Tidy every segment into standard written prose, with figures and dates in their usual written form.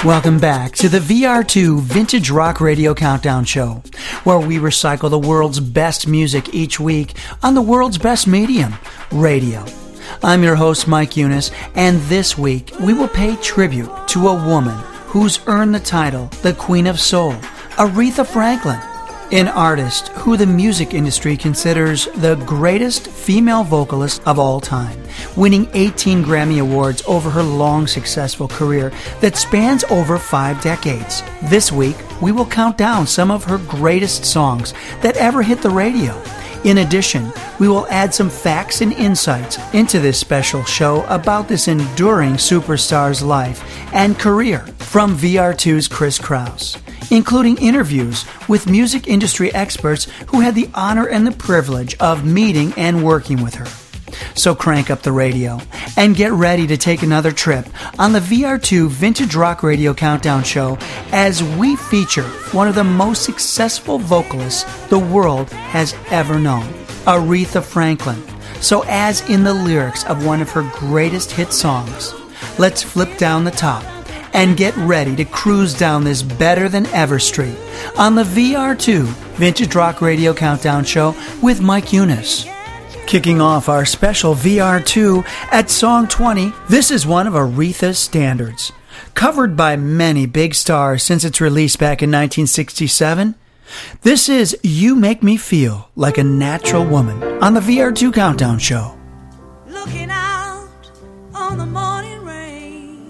Welcome back to the VR2 Vintage Rock Radio Countdown Show, where we recycle the world's best music each week on the world's best medium, radio. I'm your host, Mike Eunice, and this week we will pay tribute to a woman who's earned the title the Queen of Soul, Aretha Franklin, an artist who the music industry considers the greatest female vocalist of all time, winning 18 Grammy Awards over her long, successful career that spans over 5 decades. This week, we will count down some of her greatest songs that ever hit the radio. In addition, we will add some facts and insights into this special show about this enduring superstar's life and career from VR2's Chris Kraus, including interviews with music industry experts who had the honor and the privilege of meeting and working with her. So crank up the radio and get ready to take another trip on the VR2 Vintage Rock Radio Countdown Show as we feature one of the most successful vocalists the world has ever known, Aretha Franklin. So as in the lyrics of one of her greatest hit songs, let's flip down the top and get ready to cruise down this better than ever street on the VR2 Vintage Rock Radio Countdown Show with Mike Eunice. Kicking off our special VR2 at Song 20, this is one of Aretha's standards. Covered by many big stars since its release back in 1967, this is You Make Me Feel Like a Natural Woman on the VR2 Countdown Show. Looking out on the morning rain,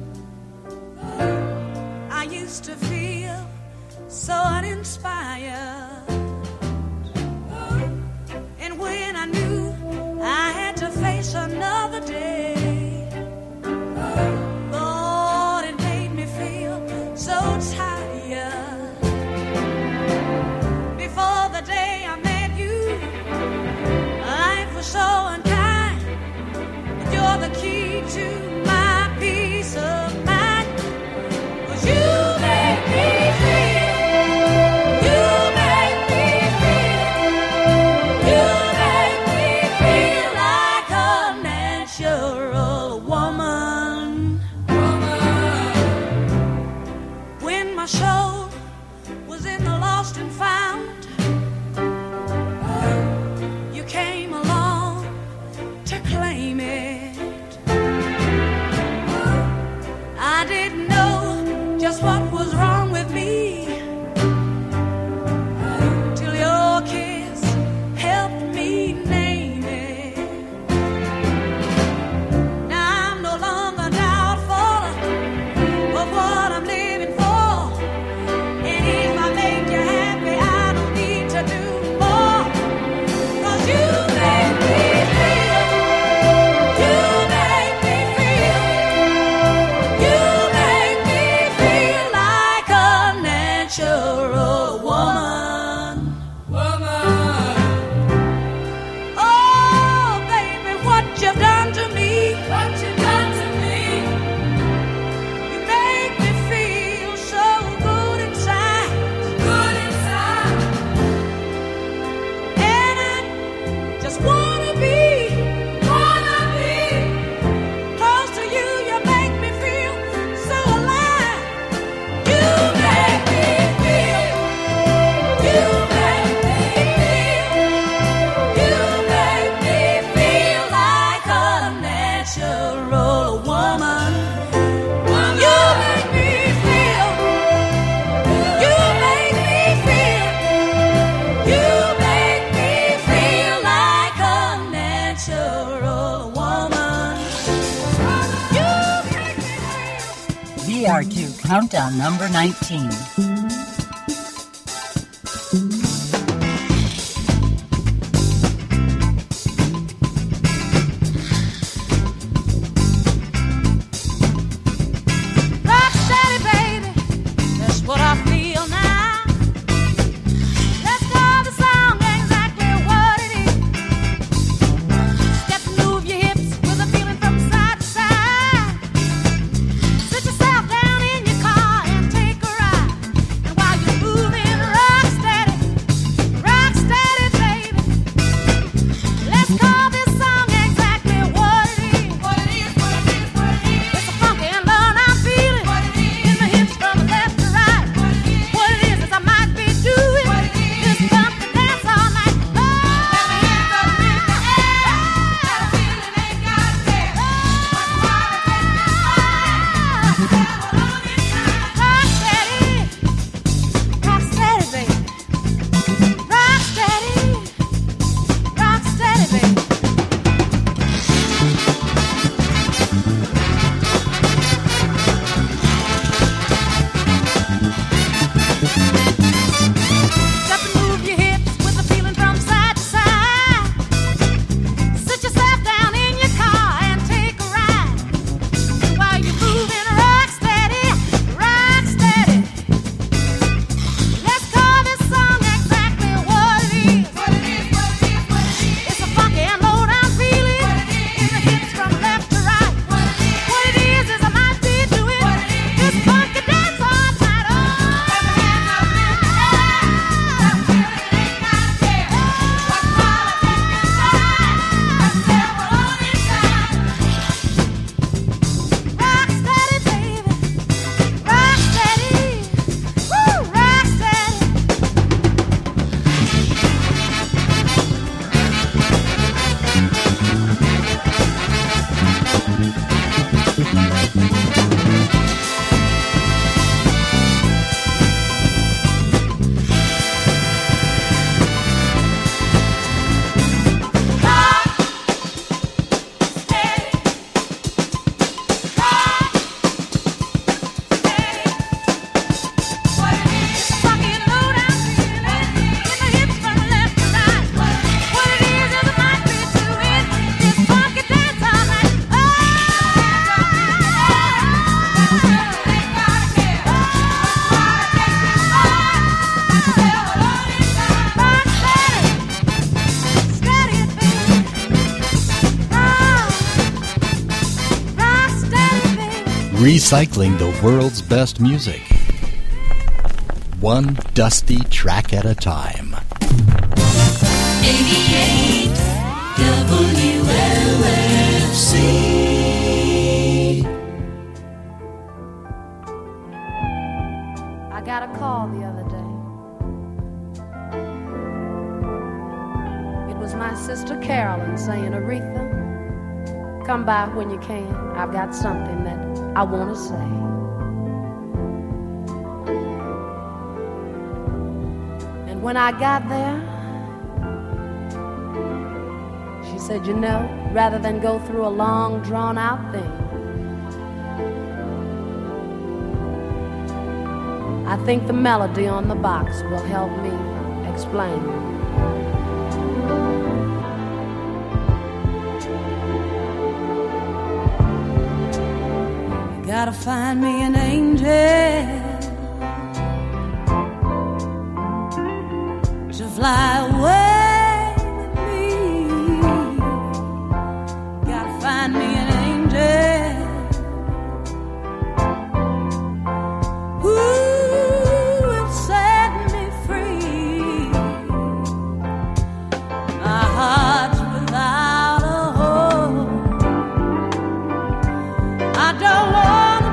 I used to feel so uninspired. And when I knew I had to face another day, Lord, it made me feel so tired. Before the day I met you, life was so unkind. But you're the key to my peace of mind. 'Cause you make me feel, you make me feel, you make me feel like a natural woman. When my soul was in the lost and found, you came along to claim it. I didn't know just what was wrong with me till your kiss helped me name it. Now I'm no longer doubtful of what I'm living for. And if I make you happy, I don't need to do more. 'Cause you make me feel, you make me feel, you make me feel like a natural woman. Oh, baby, what you've done to me, what you've done to me. You make me feel so good inside, good inside. And I just wanna be close to you. You make me feel so alive. You make me feel, you make me feel, you make me feel like a natural woman. You make me feel, you make me feel, you make me feel like a natural woman. You make me feel. VR2 Countdown number 19. Rock steady, baby, that's what I feel now. Let's call the song exactly what it is. Step and move your hips with a feeling from side to side. Sit yourself down in your car and take a ride. Recycling the world's best music, one dusty track at a time. 88 WLFC. I got a call the other day. It was my sister Carolyn saying, Aretha, come by when you can. I've got something that I want to say. And when I got there, she said, you know, rather than go through a long, drawn-out thing, I think the melody on the box will help me explain. Gotta find me an angel to fly away with me. Gotta find me an angel who will set me free. My heart's without a hope. I don't want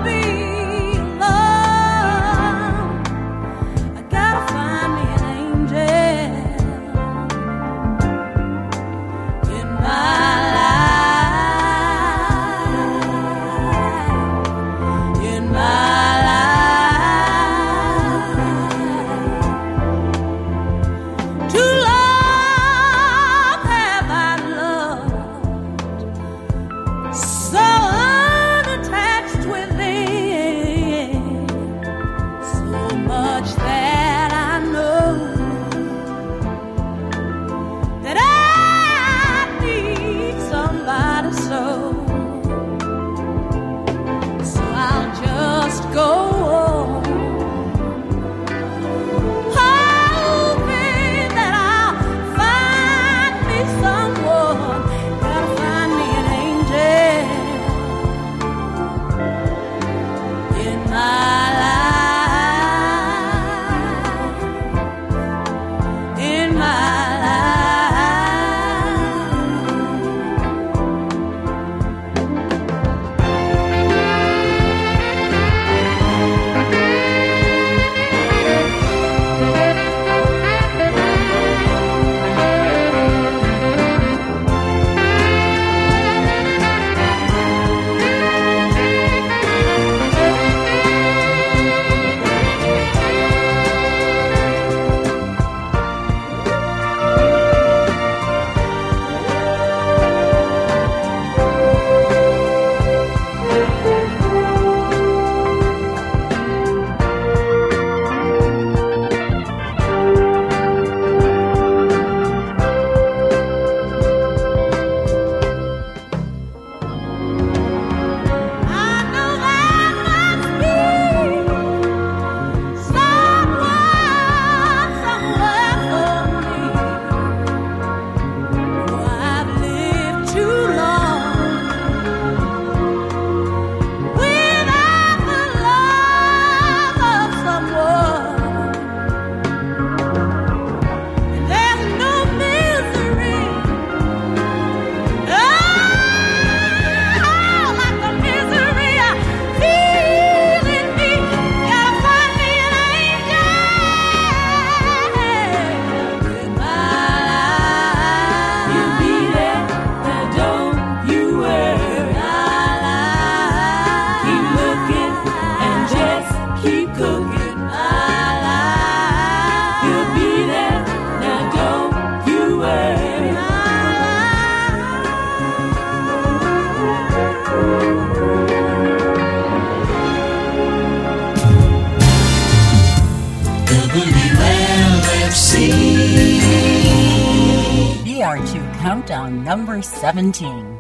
VR2 Countdown number 17.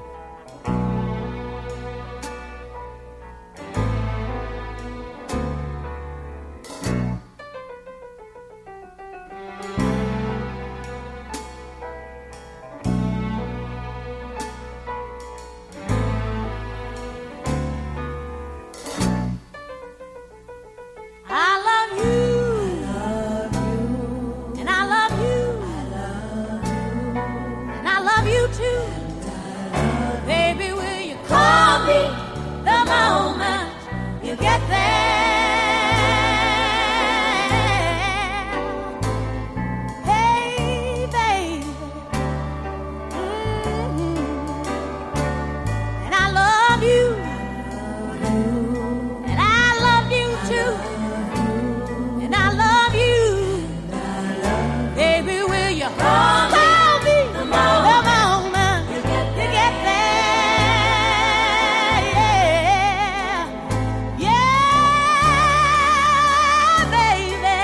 too. Baby, will you call me the moment you get there? Hey, baby. And I love you. And I love you too. And I love you. Baby, will you call me the moment you get there? Yeah, yeah, baby.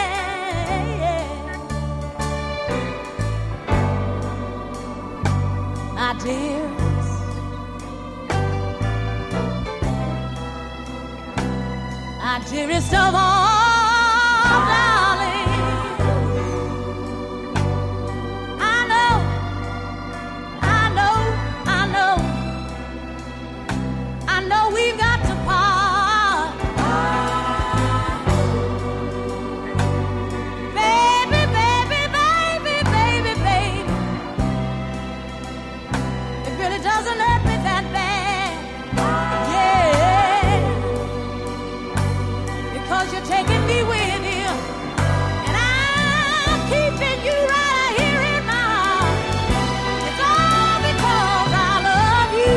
My dearest, my dearest of all, darling. I know we've got to part. Baby, baby, baby, baby, baby. It really doesn't hurt me that bad. Yeah. Because you're taking me with you. And I'm keeping you right here in my heart. It's all because I love you.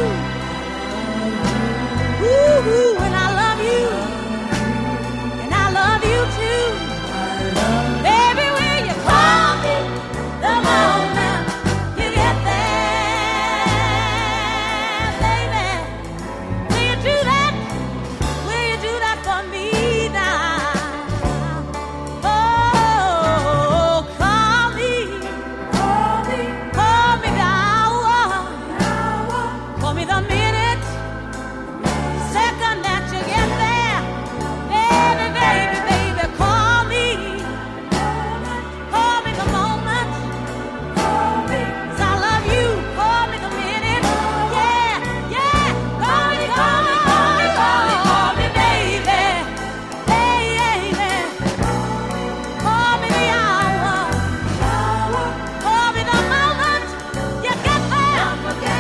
Ooh, and I love you, and I love you too. Baby, will you call me the moment you get there, baby? Will you do that? Will you do that for me now? Oh, call me the hour, call me the minute, second that you get there. Baby, baby, baby, call me the moment. 'Cause I love you, call me the minute. Yeah, yeah, call me, baby. Hey, baby, call me the hour, call me the moment you get there. Don't forget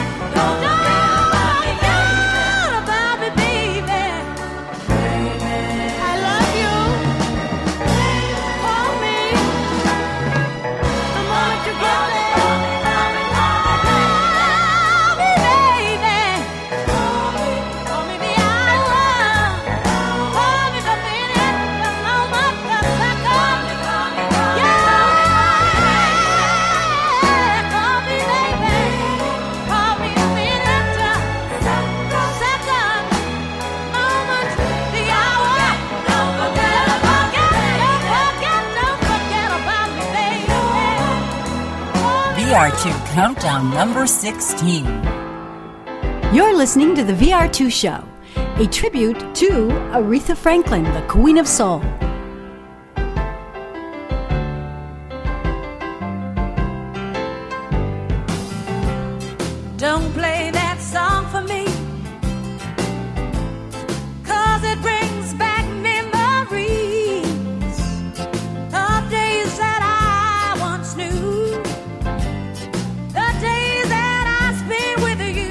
about me, baby. I love you. Call me the moment you get there. Call me, baby. Call me the hour. Call me the minute, the moment, the second. Yeah. Call me, baby. Call me the minute, the second, moment, the hour. Don't forget about me, baby. VR2 Countdown number 16. You're listening to the VR2 Show, a tribute to Aretha Franklin, the Queen of Soul. Don't play that song for me, 'cause it brings back memories of days that I once knew, the days that I spent with you.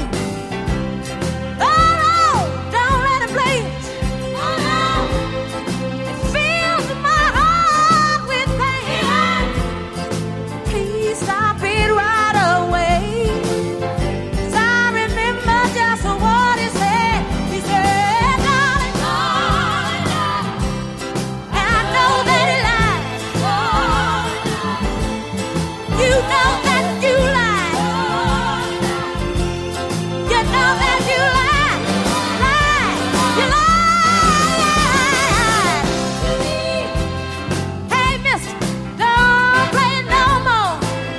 Oh no, don't let it play it. Oh no, it fills my heart with pain. Please stop it right away. 'Cause I remember just what he said. He said, darling, and I know that he lied. You know that you lied. You know that you lied. You lied. Hey, mister, don't play it no more.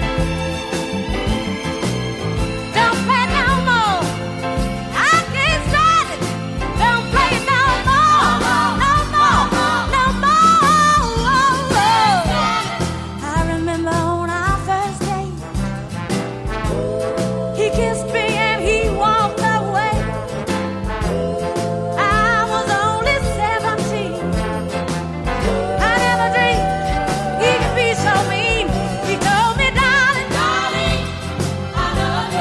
Don't play it no more. I can't stand it. Don't play it no more. No more. No more. I remember on our first date, he kissed me and he walked away. I was only 17. I never dreamed he could be so mean. He told me, darling, I love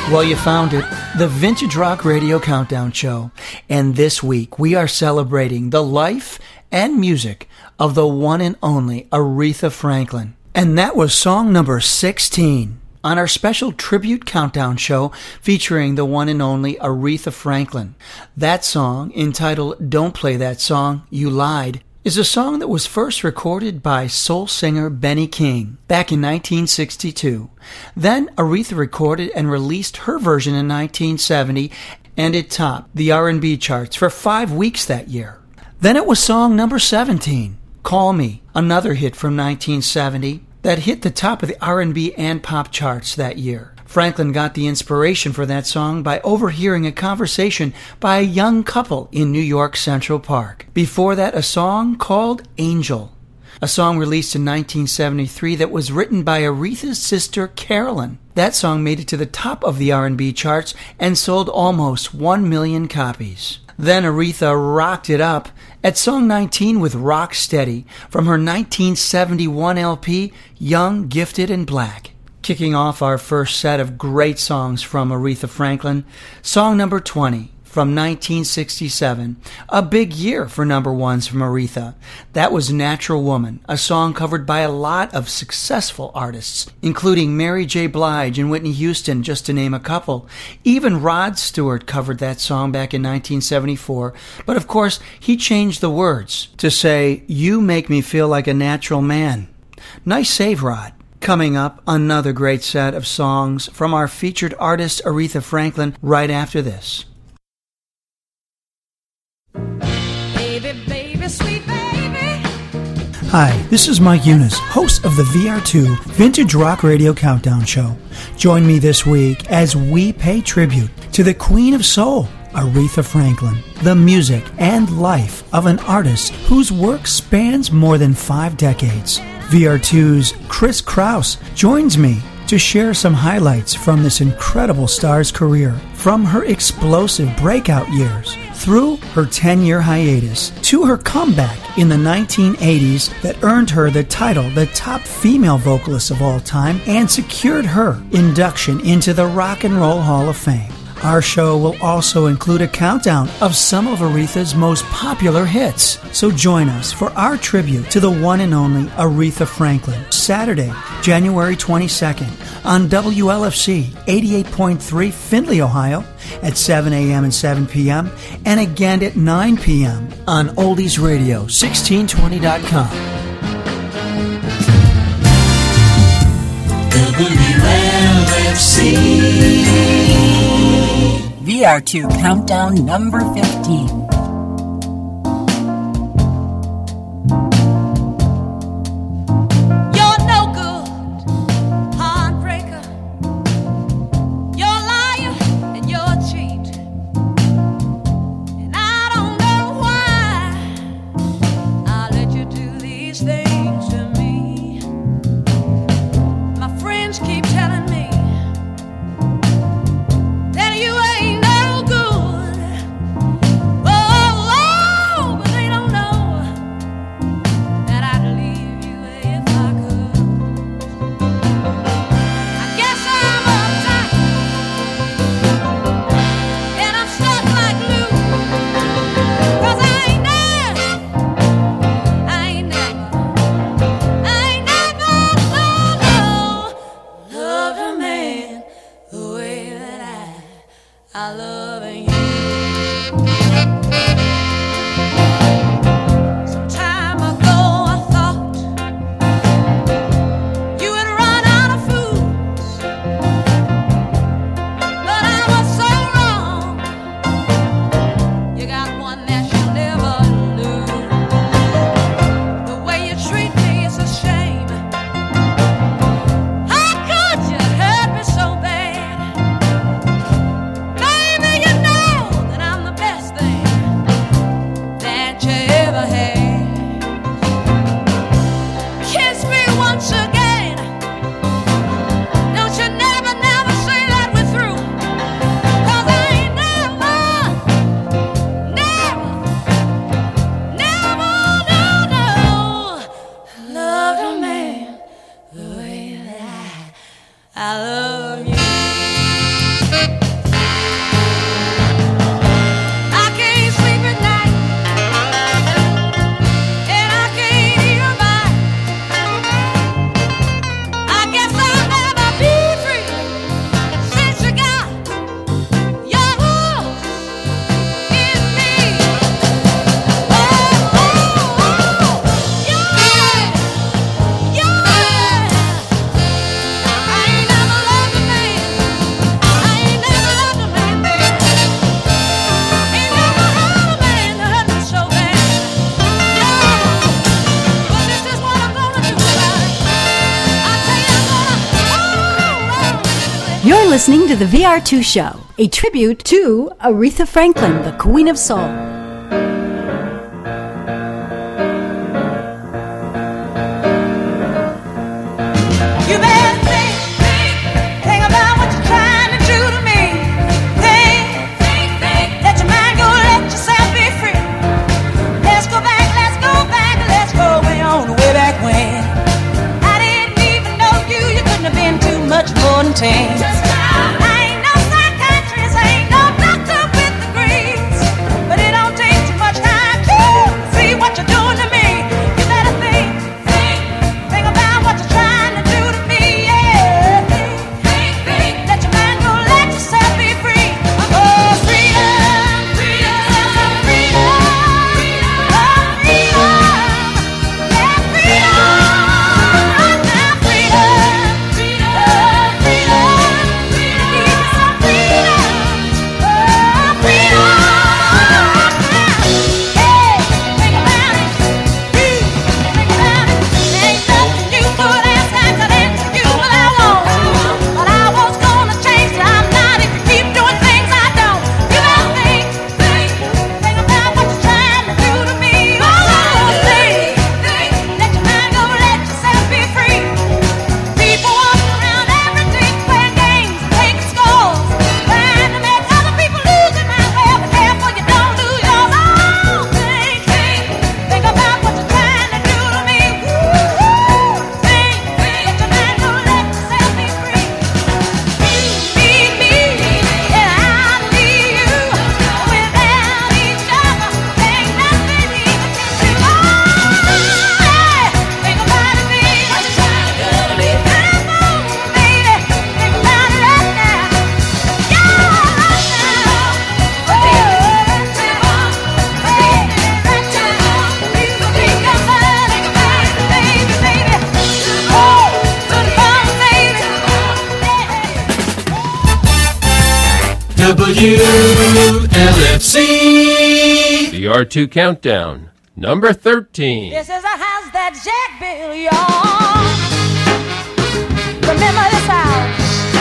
Well, you found it, the Vintage Rock Radio Countdown Show. And this week, we are celebrating the life and music of the one and only Aretha Franklin. And that was song number 16 on our special tribute countdown show featuring the one and only Aretha Franklin. That song, entitled Don't Play That Song, You Lied, is a song that was first recorded by soul singer Benny King back in 1962. Then Aretha recorded and released her version in 1970, and it topped the R&B charts for 5 weeks that year. Then it was song number 17, Call Me, another hit from 1970 that hit the top of the R&B and pop charts that year. Franklin got the inspiration for that song by overhearing a conversation by a young couple in New York Central Park. Before that, a song called Angel, a song released in 1973 that was written by Aretha's sister Carolyn. That song made it to the top of the R&B charts and sold almost 1 million copies. Then Aretha rocked it up at song 19 with Rock Steady from her 1971 LP, Young, Gifted, and Black. Kicking off our first set of great songs from Aretha Franklin, song number 20 from 1967, a big year for number ones from Aretha. That was Natural Woman, a song covered by a lot of successful artists, including Mary J. Blige and Whitney Houston, just to name a couple. Even Rod Stewart covered that song back in 1974, but of course he changed the words to say, "You make me feel like a natural man." Nice save, Rod. Coming up, another great set of songs from our featured artist Aretha Franklin right after this. Baby, baby, sweet baby. Hi, this is Mike Eunice, host of the VR2 Vintage Rock Radio Countdown Show. Join me this week as we pay tribute to the Queen of Soul, Aretha Franklin, the music and life of an artist whose work spans more than 5 decades. VR2's Chris Kraus joins me to share some highlights from this incredible star's career, from her explosive breakout years through her 10-year hiatus to her comeback in the 1980s that earned her the title the top female vocalist of all time and secured her induction into the Rock and Roll Hall of Fame. Our show will also include a countdown of some of Aretha's most popular hits. So join us for our tribute to the one and only Aretha Franklin, Saturday, January 22nd on WLFC 88.3 Findlay, Ohio at 7 a.m. and 7 p.m. and again at 9 p.m. on oldiesradio1620.com. WLFC VR2 Countdown number 15. I love you. listening to the VR2 Show, a tribute to Aretha Franklin, the Queen of Soul. You better think about what you're trying to do to me. Think, let your mind go, let yourself be free. Let's go way on, way back when. I didn't even know you couldn't have been too much more than 10. I ain't no psychiatrist, I ain't no doctor with degrees, but it don't take too much time to see what you're doing to me. You better think about what you're trying to do to me, yeah. Think, let your mind go, let yourself be free. Oh, freedom, freedom, freedom, oh, freedom, yeah, freedom, right now, freedom, freedom, freedom, need some freedom, oh, freedom, hey, think about it, think about it, ain't nothing you could ask, I could answer you what I want, but I was gonna change it, I'm not if you keep doing things I don't. You better think about what you're trying to do to me. Oh, think, let your mind go, let yourself be free. People walk around every day playing games, taking scores, trying to make other people lose it. Might well be careful you don't lose yours. Oh, think about what you're trying to do to me. Think, let your mind go, let yourself be free. You need me, and I need you. Without each other, ain't nothing we can do. Oh, think about it, baby. What you trying to do to me? Come on, baby, think about it right now. Yeah, right now. Oh, right now. You think about it, baby. Oh, good fun, baby. WLFC. The R2 Countdown, number 13. This is a house that Jack built, y'all. Remember this house?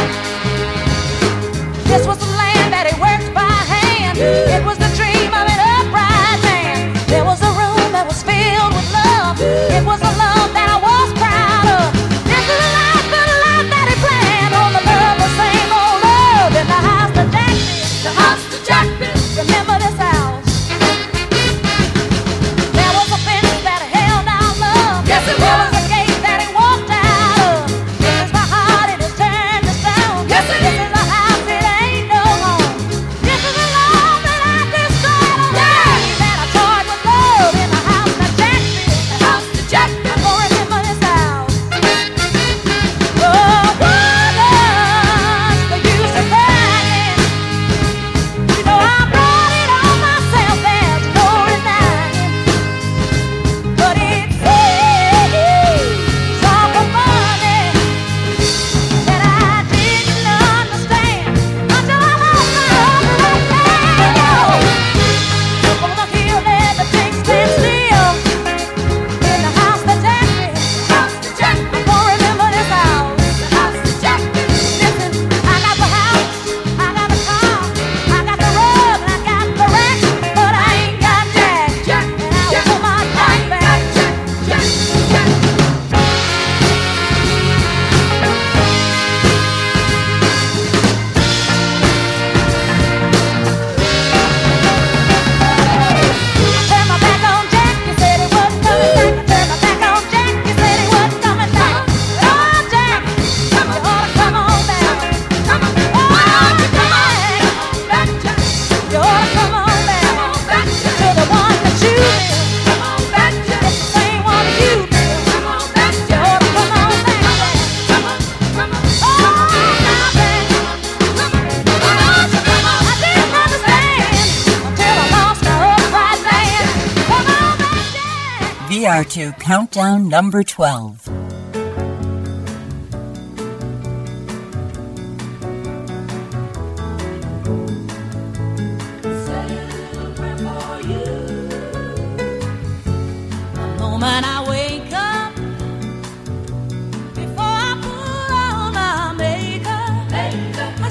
This was the land that he worked by hand. It was the dream of an upright man. There was a room that was filled with love. It was a love that I was proud of. This is a life that he planned on the love, the same old love in the house that Jack built. The house that Jack built. Remember this house? There was a fence that held our love. Yes, it was. There was a gate that he walked out of. This is my heart, it has turned to stone. Yes, it is. This is a house, it ain't no home. This is a love that I destroyed on the day that I toyed with love in the house that Jack built. The house that Jack built. Oh, remember this house. Oh, what does the use of crying? You know I brought it on myself, there's no denying. But it's awful funny that I didn't understand until I lost my right hand. Up on the hill there, the things stand still in the house that Jack built. House that Jack built. I won't remember this house. The house that Jack built. Listen, I got the house, I got the car, I got the rug, and I got the rack, but I ain't got Jack. And I want my Jack back. Turn my back on Jack, you said he wasn't coming back. Turn my back on Jack, you said he wasn't coming back. Oh, Jack, you ought to come on back. Oh, Jack, you ought to come on back to the one that you built. It's the same one you built. You ought to come on back. Oh, now, back. I didn't understand until I lost my upright man. Come on back, Jack. VR2 Countdown, number 12. The moment I wake up, before I put on my makeup, I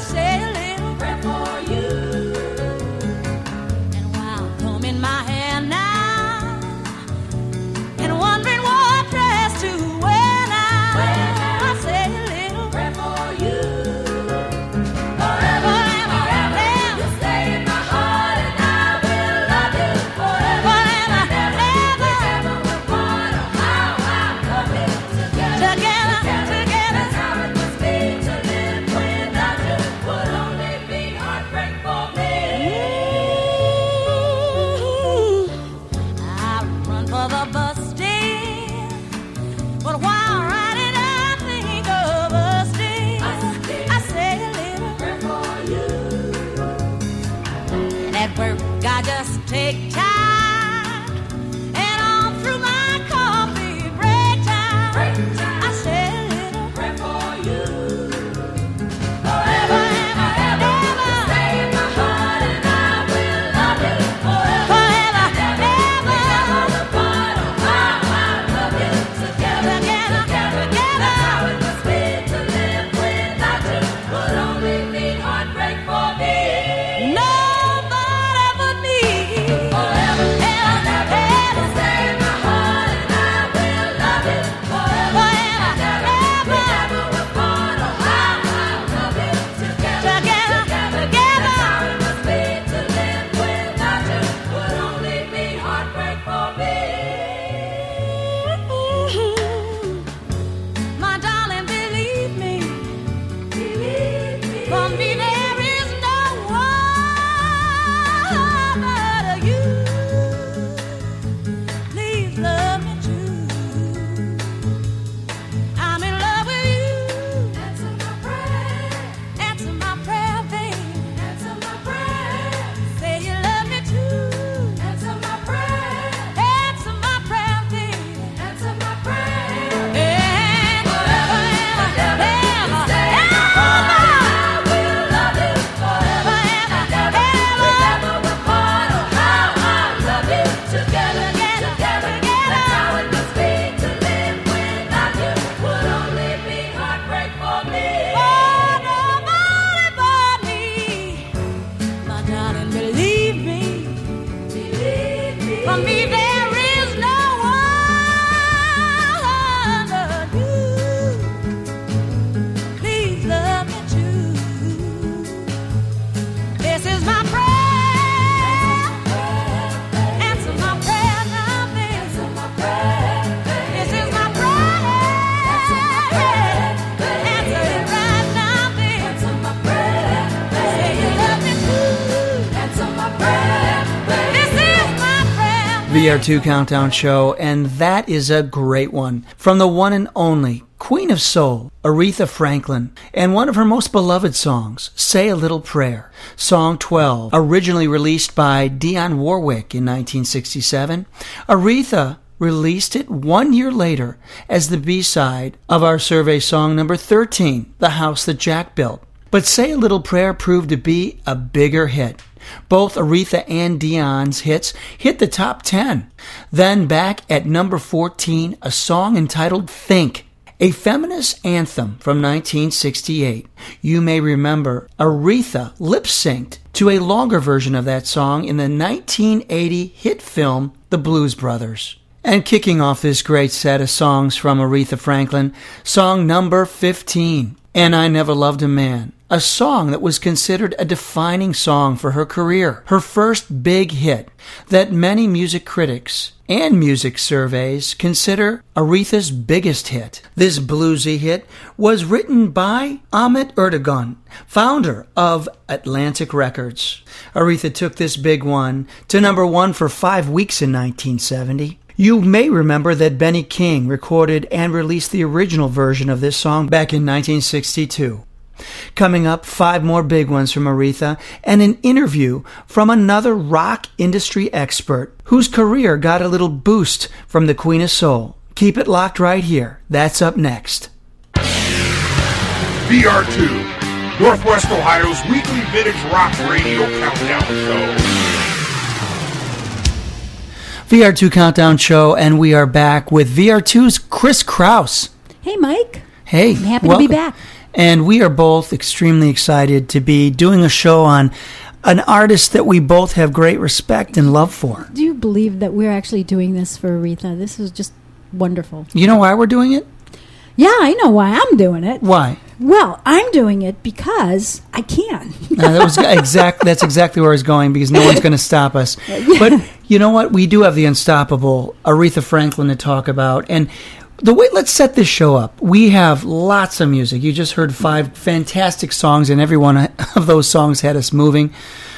VR2 Countdown Show, and that is a great one from the one and only Queen of Soul, Aretha Franklin, and one of her most beloved songs, Say a Little Prayer, Song 12, originally released by Dionne Warwick in 1967. Aretha released it 1 year later as the B-side of our survey song number 13, The House That Jack Built. But Say a Little Prayer proved to be a bigger hit. Both Aretha and Dionne's hits hit the top 10. Then back at number 14, a song entitled Think, a feminist anthem from 1968. You may remember Aretha lip-synced to a longer version of that song in the 1980 hit film The Blues Brothers. And kicking off this great set of songs from Aretha Franklin, song number 15, And I Never Loved a Man. A song that was considered a defining song for her career, her first big hit that many music critics and music surveys consider Aretha's biggest hit. This bluesy hit was written by Ahmet Ertegun, founder of Atlantic Records. Aretha took this big one to number 1 for 5 weeks in 1970. You may remember that Benny King recorded and released the original version of this song back in 1962. Coming up, 5 more big ones from Aretha and an interview from another rock industry expert whose career got a little boost from the Queen of Soul. Keep it locked right here. That's up next. VR2, Northwest Ohio's weekly vintage rock radio countdown show. VR2 Countdown Show, and we are back with VR2's Chris Kraus. Hey, Mike. Hey. I'm happy to be back. And we are both extremely excited to be doing a show on an artist that we both have great respect and love for. Do you believe that we're actually doing this for Aretha? This is just wonderful. You know why we're doing it? Yeah, I know why I'm doing it. Why? Well, I'm doing it because I can. That's exactly where I was going, because no one's going to stop us. But you know what? We do have the unstoppable Aretha Franklin to talk about. And let's set this show up. We have lots of music. You just heard 5 fantastic songs, and every one of those songs had us moving.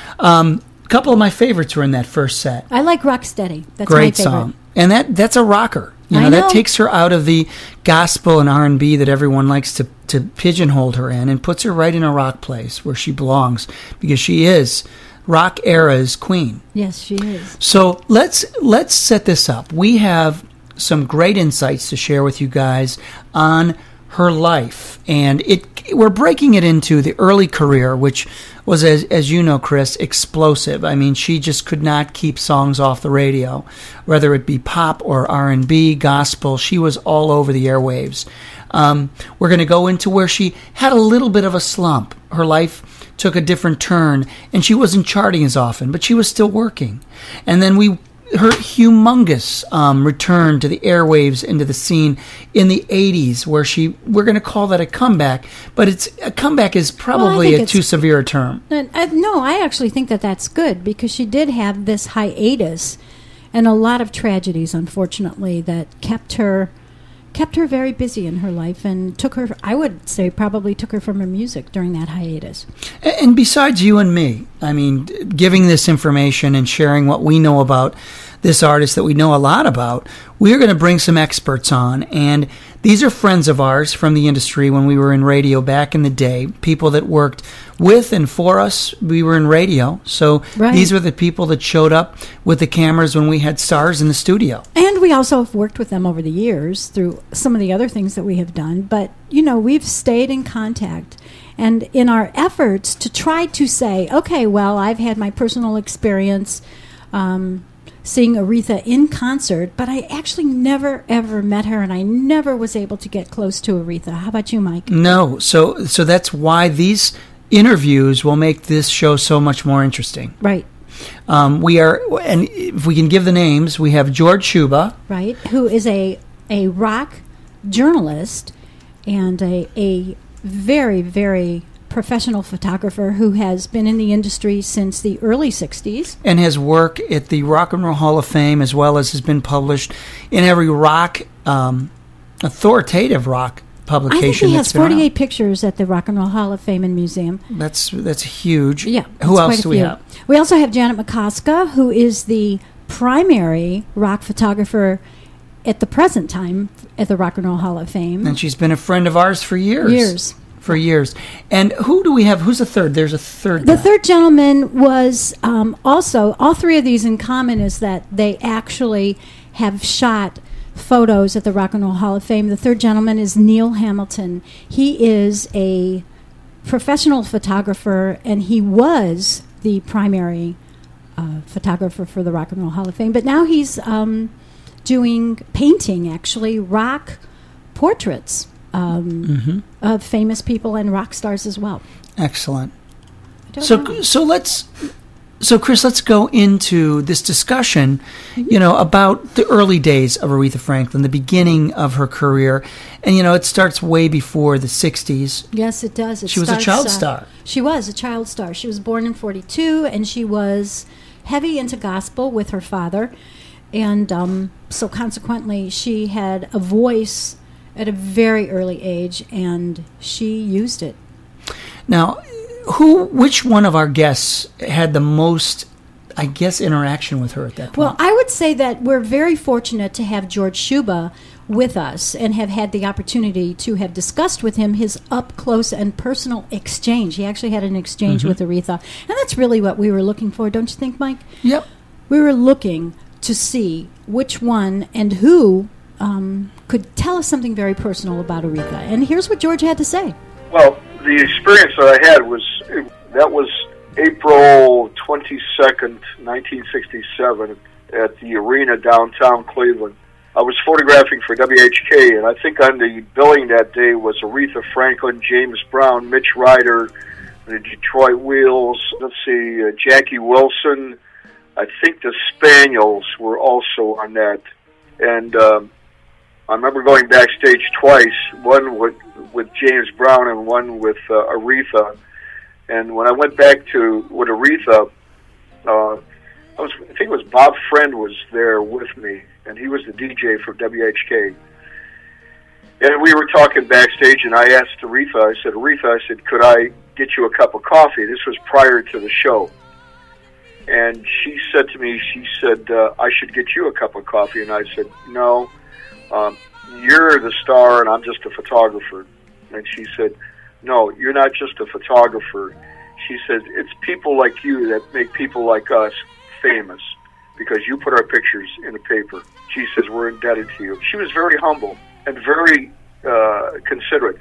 A couple of my favorites were in that first set. I like Rocksteady. That's great my favorite song, and that's a rocker. You know, that takes her out of the gospel and R&B that everyone likes to pigeonhole her in, and puts her right in a rock place where she belongs, because she is rock era's queen. Yes, she is. So let's set this up. We have some great insights to share with you guys on her life, and we're breaking it into the early career, which was, as you know, Chris, explosive. I mean, she just could not keep songs off the radio, whether it be pop or R&B, gospel. She was all over the airwaves. We're going to go into where she had a little bit of a slump. Her life took a different turn, and she wasn't charting as often, but she was still working. And then her humongous return to the airwaves, into the scene in the 80s, where we're going to call that a comeback, but a comeback is probably too severe a term. No, I actually think that's good, because she did have this hiatus and a lot of tragedies, unfortunately, that kept her very busy in her life, and took her, I would say, probably took her from her music during that hiatus. And besides you and me, I mean, giving this information and sharing what we know about this artist that we know a lot about, we're going to bring some experts on. And these are friends of ours from the industry when we were in radio back in the day, people that worked with and for us. We were in radio. So These were the people that showed up with the cameras when we had stars in the studio. And we also have worked with them over the years through some of the other things that we have done. But, we've stayed in contact. And in our efforts to try to say, okay, well, I've had my personal experience seeing Aretha in concert, but I actually never, ever met her, and I never was able to get close to Aretha. How about you, Mike? No. So that's why these interviews will make this show so much more interesting. Right. And if we can give the names, we have George Shuba. Right, who is a rock journalist and a very, very professional photographer who has been in the industry since the early 60s. And has worked at the Rock and Roll Hall of Fame, as well as has been published in every rock, authoritative rock publication. I think he has 48 pictures at the Rock and Roll Hall of Fame and Museum. That's huge. Yeah. Who else do we have? We also have Janet McCoska, who is the primary rock photographer at the present time at the Rock and Roll Hall of Fame. And she's been a friend of ours for years. For years. And who do we have? Who's the third? There's a third The guy. third gentleman was also, all three of these in common is that they actually have shot photos at the Rock and Roll Hall of Fame. The third gentleman is Neil Hamilton. He is a professional photographer, and he was the primary photographer for the Rock and Roll Hall of Fame. But now he's doing painting, actually, rock portraits of famous people and rock stars as well. Excellent. So Chris, let's go into this discussion, about the early days of Aretha Franklin, the beginning of her career. And, it starts way before the 60s. Yes, it does. She was a child star. She was a child star. She was born in 1942, and she was heavy into gospel with her father. And so consequently, she had a voice at a very early age, and she used it. Now, which one of our guests had the most, I guess, interaction with her at that point? Well, I would say that we're very fortunate to have George Shuba with us and have had the opportunity to have discussed with him his up-close and personal exchange. He actually had an exchange with Aretha, and that's really what we were looking for, don't you think, Mike? Yep. We were looking to see which one and who could tell us something very personal about Aretha. And here's what George had to say. Well, the experience that I had was April 22nd, 1967, at the arena downtown Cleveland. I was photographing for WHK, and I think on the billing that day was Aretha Franklin, James Brown, Mitch Ryder, the Detroit Wheels, Jackie Wilson. I think the Spaniels were also on that. And I remember going backstage twice, one with James Brown and one with Aretha. And when I went back with Aretha, I think it was Bob Friend was there with me, and he was the DJ for WHK. And we were talking backstage, and I asked Aretha, I said, could I get you a cup of coffee? This was prior to the show. And she said to me, I should get you a cup of coffee. And I said, no, you're the star and I'm just a photographer. And she said, no, you're not just a photographer. She said, it's people like you that make people like us famous because you put our pictures in the paper. She says, we're indebted to you. She was very humble and very considerate.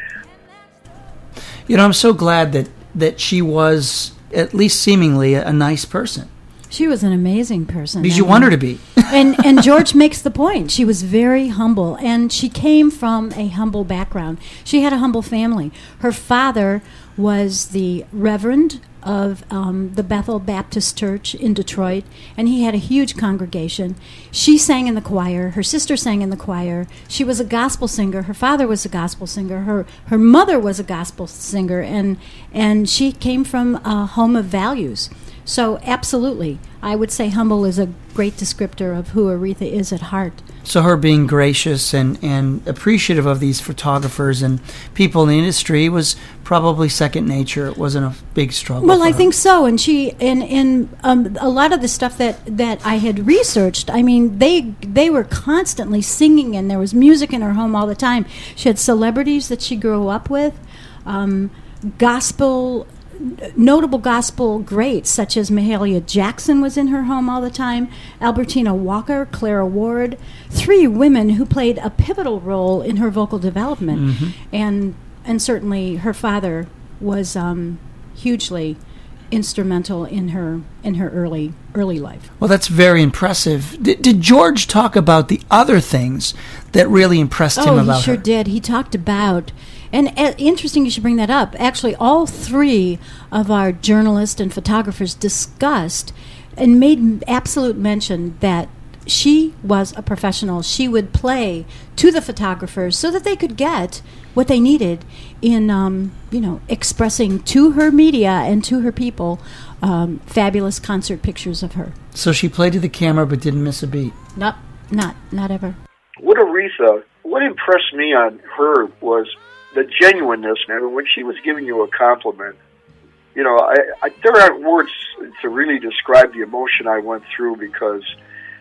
I'm so glad that she was, at least seemingly, a nice person. She was an amazing person. Because you want her to be. and George makes the point. She was very humble, and she came from a humble background. She had a humble family. Her father was the Reverend of the Bethel Baptist Church in Detroit, and he had a huge congregation. She sang in the choir. Her sister sang in the choir. She was a gospel singer. Her father was a gospel singer. Her mother was a gospel singer, and she came from a home of values. So absolutely, I would say humble is a great descriptor of who Aretha is at heart. So her being gracious and appreciative of these photographers and people in the industry was probably second nature. It wasn't a big struggle. Well, for I her. think so. And she, in a lot of the stuff that I had researched, I mean, they were constantly singing, and there was music in her home all the time. She had celebrities that she grew up with, notable gospel greats such as Mahalia Jackson was in her home all the time, Albertina Walker, Clara Ward, three women who played a pivotal role in her vocal development. And certainly her father was hugely instrumental in her early life. Well, that's very impressive. Did George talk about the other things that really impressed him about her? Oh, he sure did. He talked about, and interesting you should bring that up. Actually, all three of our journalists and photographers discussed and made absolute mention that she was a professional. She would play to the photographers so that they could get what they needed in, expressing to her media and to her people fabulous concert pictures of her. So she played to the camera but didn't miss a beat. Not ever. What impressed me on her was the genuineness. I mean, when she was giving you a compliment, there aren't words to really describe the emotion I went through because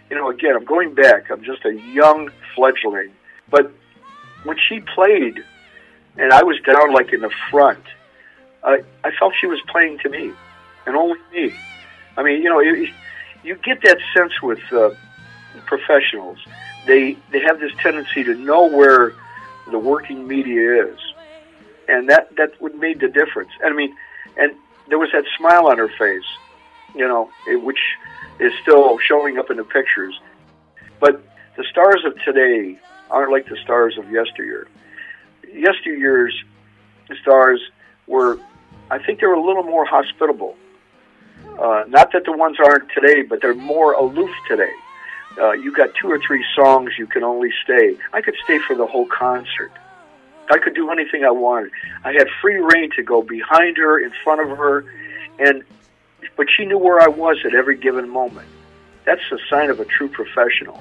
again, I'm going back. I'm just a young fledgling. But when she played, and I was down like in the front, I felt she was playing to me, and only me. I mean, you get that sense with professionals. They have this tendency to know where the working media is, and that would made the difference. I mean, and there was that smile on her face, which is still showing up in the pictures. But the stars of today aren't like the stars of yesteryear. Yesteryear's stars were, I think, they were a little more hospitable. Not that the ones aren't today, but they're more aloof today. You got 2 or 3 songs you can only stay. I could stay for the whole concert. I could do anything I wanted. I had free reign to go behind her, in front of her, but she knew where I was at every given moment. That's the sign of a true professional.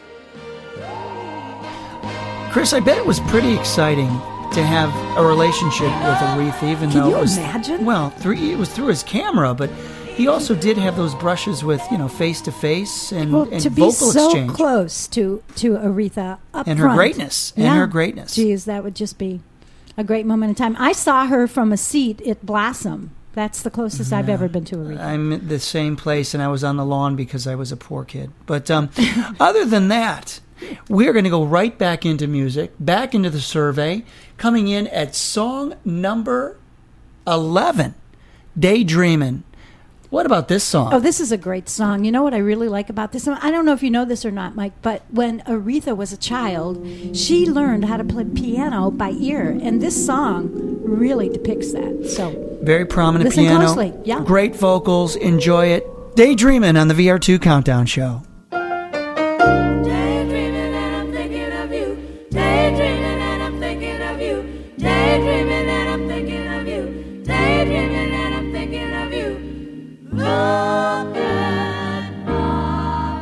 Chris, I bet it was pretty exciting to have a relationship with Aretha, even though it was... Can you imagine? Well, it was through his camera, but he also did have those brushes with, face-to-face and to be vocal so exchange. close to Aretha up and front. her greatness. And her greatness. Geez, that would just be a great moment in time. I saw her from a seat at Blossom. That's the closest I've ever been to Aretha. I'm at the same place, and I was on the lawn because I was a poor kid. But other than that, we're going to go right back into music, back into the survey, coming in at song number 11, Daydreamin'. What about this song? Oh, this is a great song. You know what I really like about this song? I don't know if you know this or not, Mike, but when Aretha was a child, she learned how to play piano by ear, and this song really depicts that. So very prominent listen piano. Closely. Yeah. Great vocals. Enjoy it. Daydreamin' on the VR2 Countdown Show. Daydreaming and I'm thinking of you. Daydreaming and I'm thinking of you. Daydreaming and I'm thinking of you. Daydreaming and I'm thinking of you. Look at my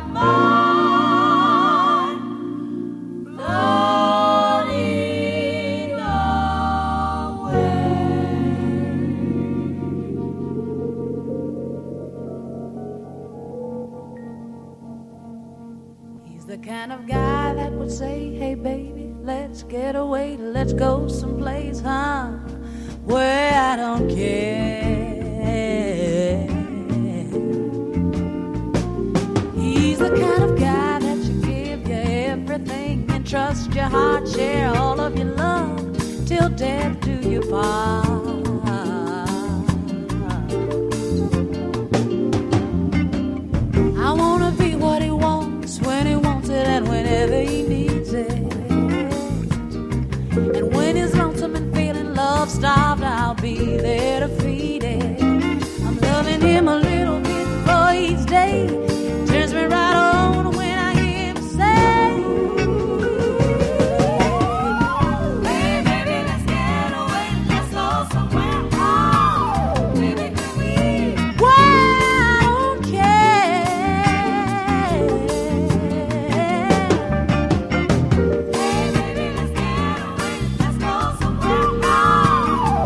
mind floating away. He's the kind of guy that would say, hey baby, let's get away, let's go someplace, where I don't care. He's the kind of guy that you give you everything and trust your heart, share all of your love till death do you part. I wanna be what he wants when he wants it and whenever he needs it. And when he's lonesome and feeling love-starved, I'll be there to feed it. I'm loving him a little bit for each day. Turns me right on when I hear him say, hey baby, let's get away, let's go somewhere. Oh, baby, can we? Why, I don't care. Hey baby, let's get away, let's go somewhere. Oh,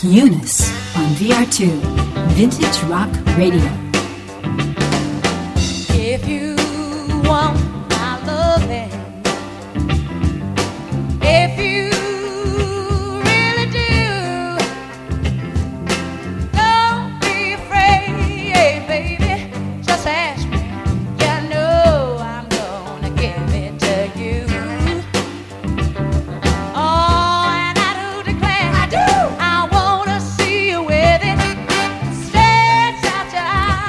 Eunice on VR2 Vintage Rock Radio. If you want my loving, if you really do, don't be afraid, baby. Just ask me. You know I'm gonna give it to you. Oh, and I do declare, I wanna see you with it. Stretch out your eyes.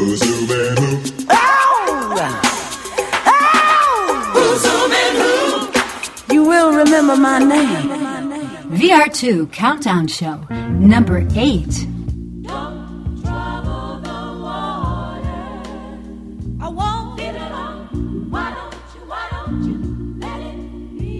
Who's zooming who? Who's zooming who? You will remember my name. VR2 Countdown Show, number 8. Don't trouble the water. I won't get it on. Why don't you let it be?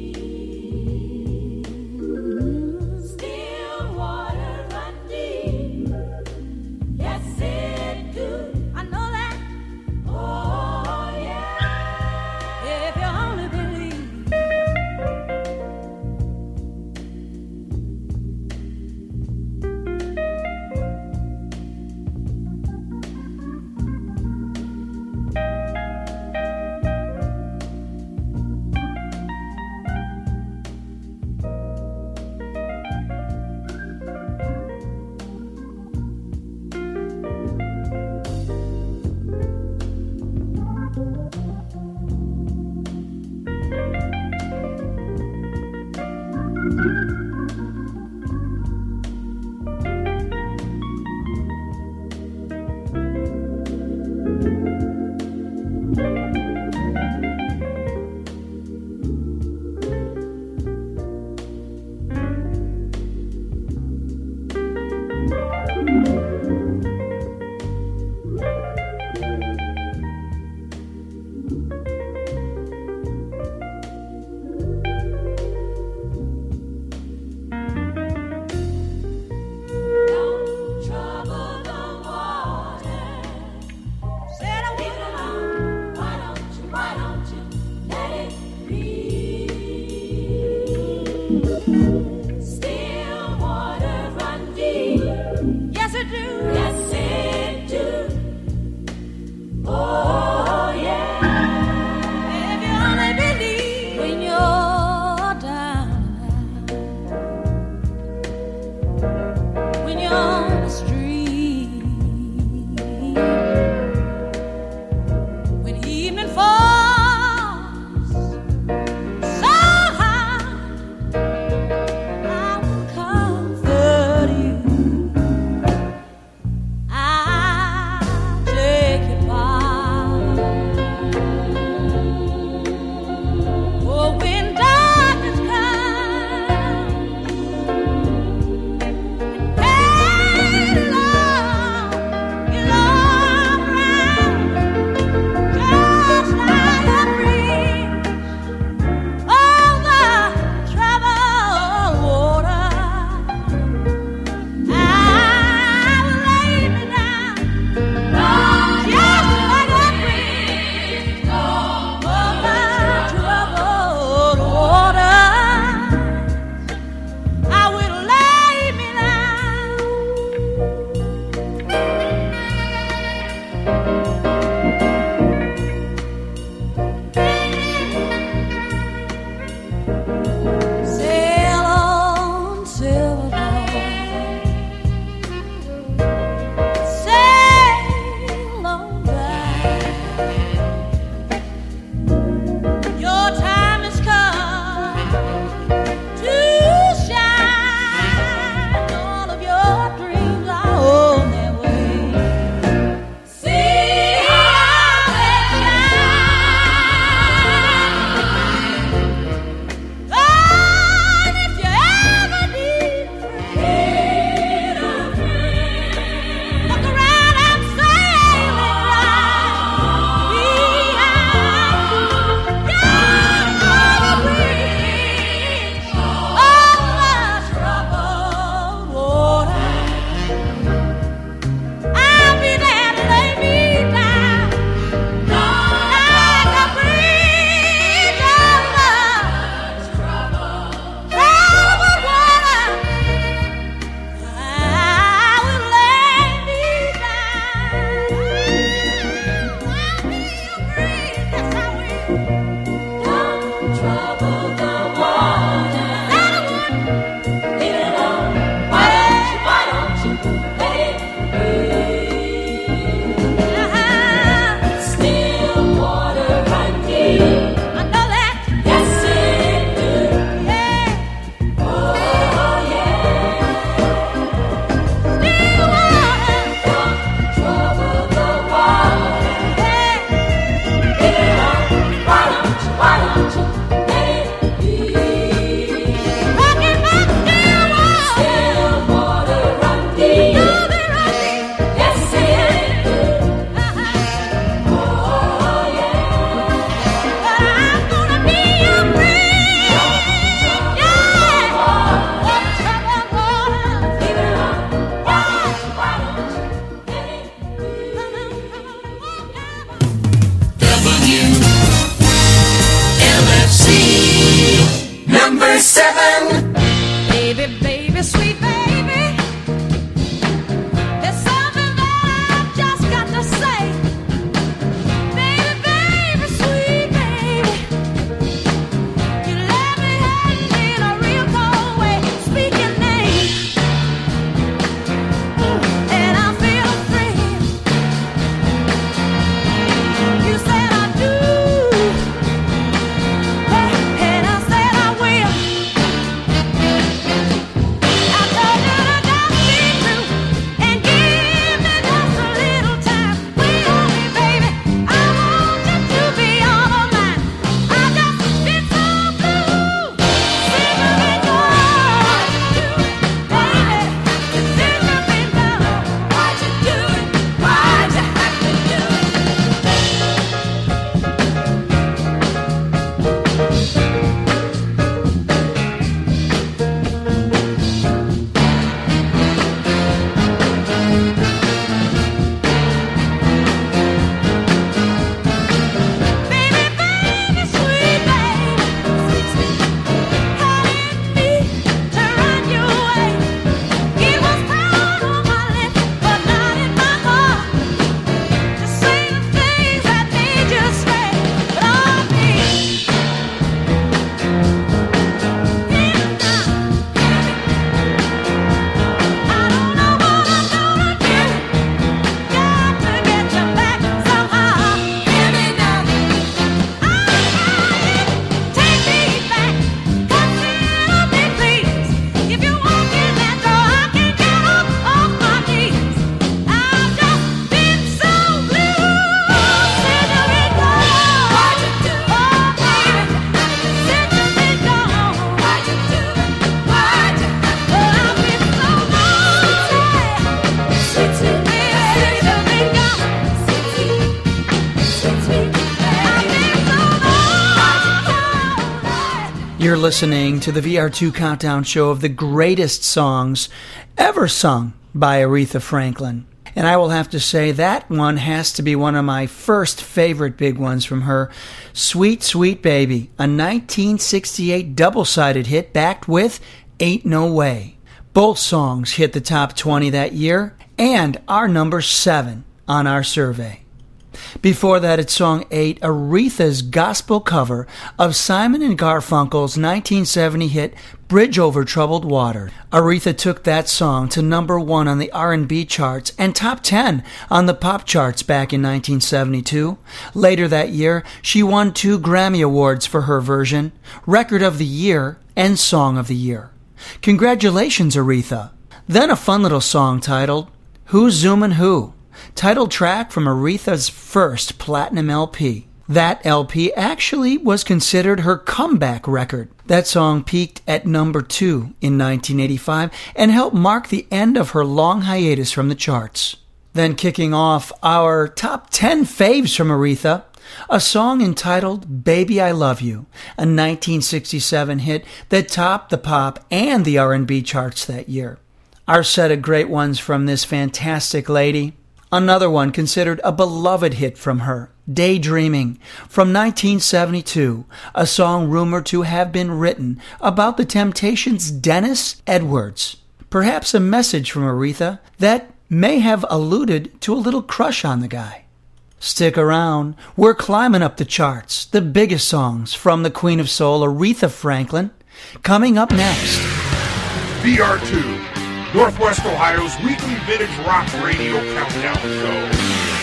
Still water run deep. Yes, it do. I know that. Oh, yeah. If you only believe. You're listening to the VR2 Countdown Show of the greatest songs ever sung by Aretha Franklin. And I will have to say that one has to be one of my first favorite big ones from her, Sweet Sweet Baby, a 1968 double-sided hit backed with Ain't No Way. Both songs hit the top 20 that year and are number 7 on our survey. Before that, it's song 8, Aretha's gospel cover of Simon & Garfunkel's 1970 hit Bridge Over Troubled Water. Aretha took that song to number 1 on the R&B charts and top 10 on the pop charts back in 1972. Later that year, she won 2 Grammy Awards for her version, Record of the Year and Song of the Year. Congratulations, Aretha. Then a fun little song titled Who's Zoomin' Who? Title track from Aretha's first platinum LP. That LP actually was considered her comeback record. That song peaked at number 2 in 1985 and helped mark the end of her long hiatus from the charts. Then kicking off our top 10 faves from Aretha, a song entitled Baby I Love You, a 1967 hit that topped the pop and the R&B charts that year. Our set of great ones from this fantastic lady. Another one considered a beloved hit from her, Daydreaming, from 1972, a song rumored to have been written about the Temptations' Dennis Edwards. Perhaps a message from Aretha that may have alluded to a little crush on the guy. Stick around, we're climbing up the charts, the biggest songs from the Queen of Soul, Aretha Franklin, coming up next. VR2. Northwest Ohio's weekly vintage rock radio countdown show.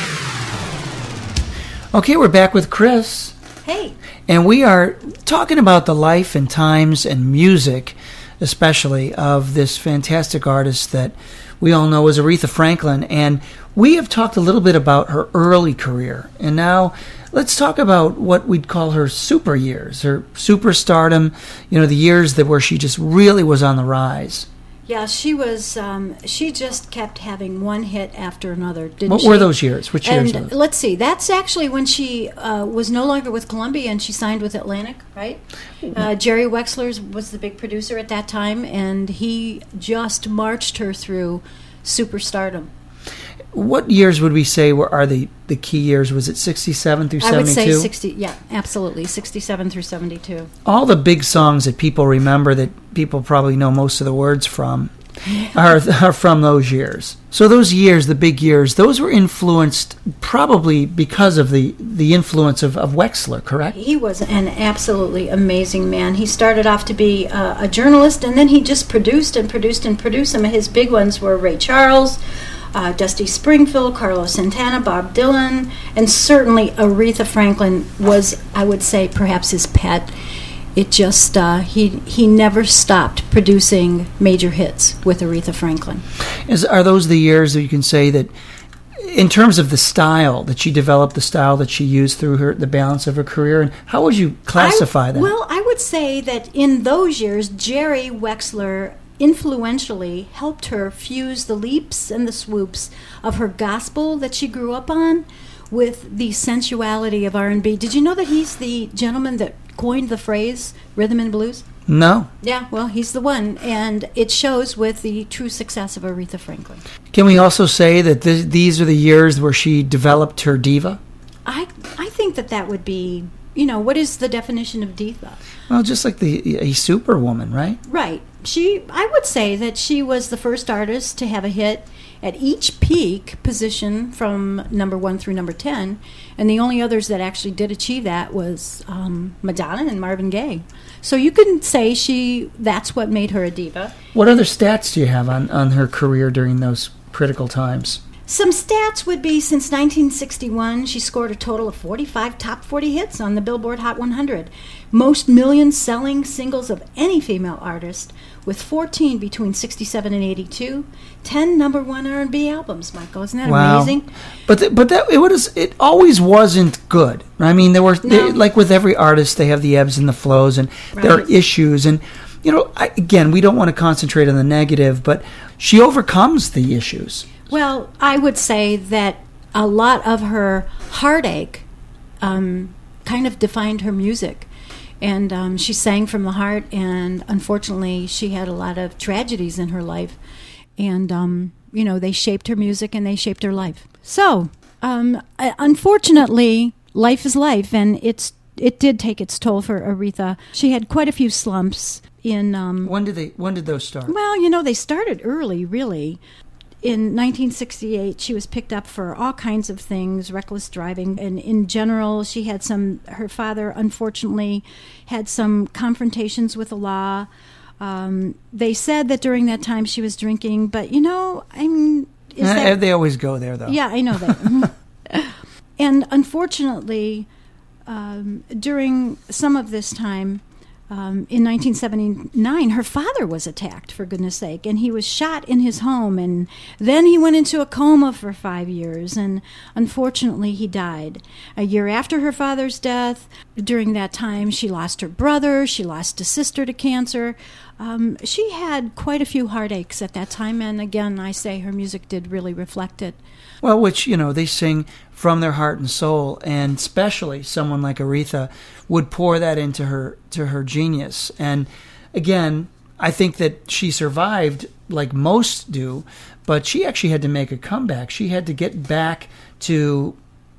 Okay, we're back with Chris. Hey. And we are talking about the life and times and music, especially, of this fantastic artist that we all know as Aretha Franklin. And we have talked a little bit about her early career. And now let's talk about what we'd call her super years, her superstardom, the years that where she just really was on the rise. Yeah, she was. She just kept having one hit after another, didn't What she? were those years? Which years were And those? let's see. That's actually when she was no longer with Columbia and she signed with Atlantic, right? Jerry Wexler was the big producer at that time, and he just marched her through superstardom. What years would we say are the key years? Was it 67 through 72? I would say 60. Yeah, absolutely, 67 through 72. All the big songs that people remember, that people probably know most of the words from, are from those years. So those years, the big years, those were influenced probably because of the influence of Wexler, correct? He was an absolutely amazing man. He started off to be a journalist, and then he just produced and produced and produced. Some of his big ones were Ray Charles, Dusty Springfield, Carlos Santana, Bob Dylan, and certainly Aretha Franklin was, I would say, perhaps his pet. It just, he never stopped producing major hits with Aretha Franklin. Are those the years that you can say that, in terms of the style, that she developed the style that she used through the balance of her career? And how would you classify that? Well, I would say that in those years, Jerry Wexler influentially helped her fuse the leaps and the swoops of her gospel that she grew up on with the sensuality of R&B. Did you know that he's the gentleman that coined the phrase rhythm and blues? No. Yeah, well, he's the one, and it shows with the true success of Aretha Franklin. Can we also say that these are the years where she developed her diva? I think that would be, what is the definition of diva? Well, just like a superwoman, right? Right. I would say that she was the first artist to have a hit at each peak position from number 1 through number 10, and the only others that actually did achieve that was Madonna and Marvin Gaye. So you can say that's what made her a diva. What other stats do you have on her career during those critical times? Some stats would be, since 1961, she scored a total of 45 top 40 hits on the Billboard Hot 100. Most million-selling singles of any female artist, with 14 between 67 and 82. 10 number 1 R&B albums, Michael. Isn't that amazing? But it always wasn't good. I mean, like with every artist, they have the ebbs and the flows, and there are issues. And, again, we don't want to concentrate on the negative, but she overcomes the issues. Well, I would say that a lot of her heartache kind of defined her music. And she sang from the heart, and unfortunately, she had a lot of tragedies in her life. And, they shaped her music and they shaped her life. So, unfortunately, life is life, and it did take its toll for Aretha. She had quite a few slumps in... When did those start? Well, they started early, really. In 1968, she was picked up for all kinds of things, reckless driving, and in general, she had her father, unfortunately, had some confrontations with the law. They said that during that time she was drinking, but, they always go there, though. Yeah, I know that. And unfortunately, during some of this time, in 1979, her father was attacked, for goodness sake, and he was shot in his home, and then he went into a coma for 5 years, and unfortunately he died. A year after her father's death, during that time, she lost her brother, she lost a sister to cancer. She had quite a few heartaches at that time, and again, I say her music did really reflect it. Well, which, they sing from their heart and soul, and especially someone like Aretha would pour that into her genius. And again, I think that she survived like most do, but she actually had to make a comeback. She had to get back to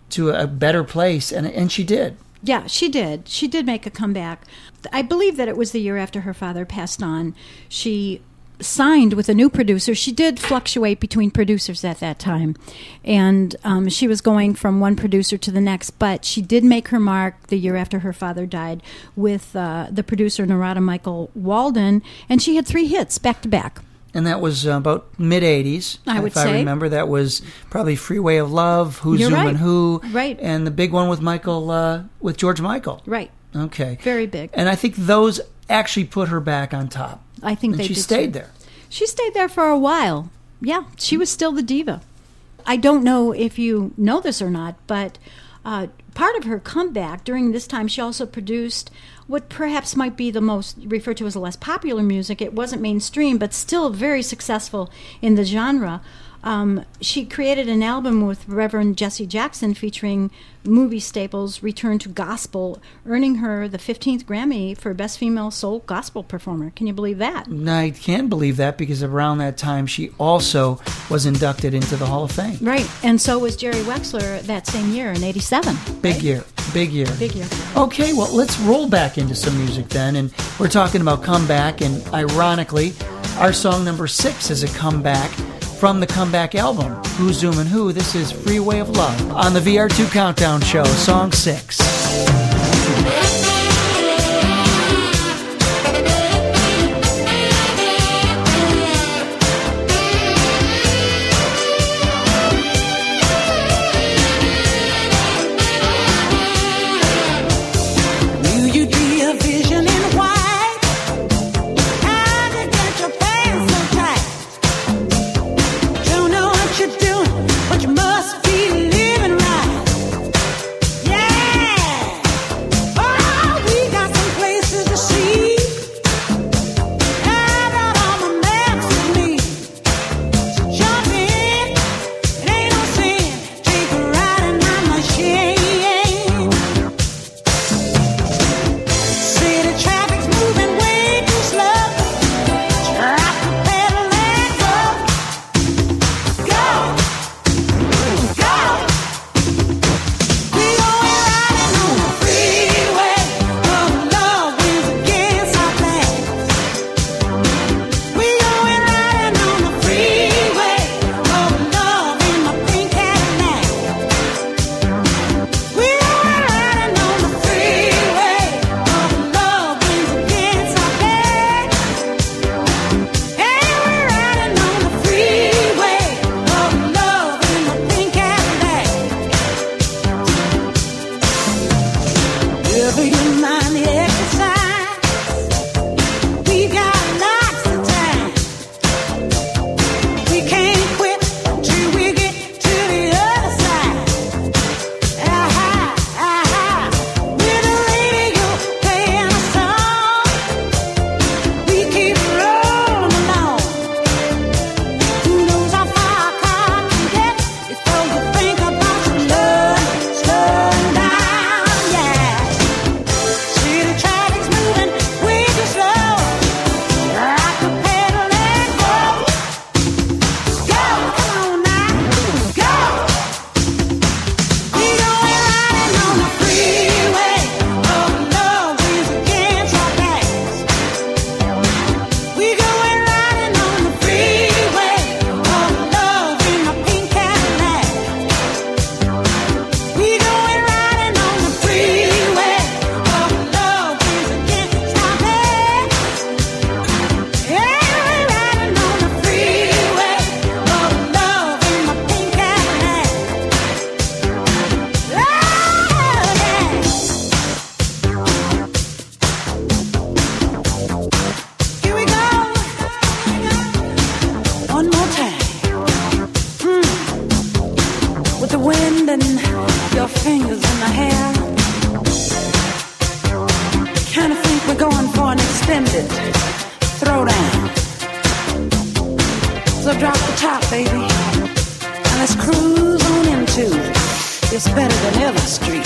a better place, and she did. Yeah, she did. She did make a comeback. I believe that it was the year after her father passed on. She signed with a new producer. She did fluctuate between producers at that time, and she was going from one producer to the next, but she did make her mark the year after her father died with the producer Narada Michael Walden, and she had 3 hits back to back. And that was about mid-'80s, I remember. That was probably Freeway of Love, Who's Zoomin' Who, right, and the big one with with George Michael. Right. Okay. Very big. And I think those actually put her back on top. I think and they she did stayed too. there. She stayed there for a while. Yeah, she was still the diva. I don't know if you know this or not, but part of her comeback during this time, she also produced what perhaps might be the most referred to as the less popular music. It wasn't mainstream, but still very successful in the genre. She created an album with Reverend Jesse Jackson featuring movie staples, Return to Gospel, earning her the 15th Grammy for Best Female Soul Gospel Performer. Can you believe that? I can believe that, because around that time she also was inducted into the Hall of Fame. Right, and so was Jerry Wexler that same year in 87. Big year. Big year. Okay, well, let's roll back into some music then, and we're talking about comeback, and ironically, our song number 6 is a comeback from the comeback album, Who's Zoomin' Who. This is Freeway of Love on the VR2 Countdown Show, Song 6. Must be living right. Yeah. your fingers in my hair. Kinda think we're going for an extended throwdown. So drop the top, baby, and let's cruise on into It's Better Than Ever Street.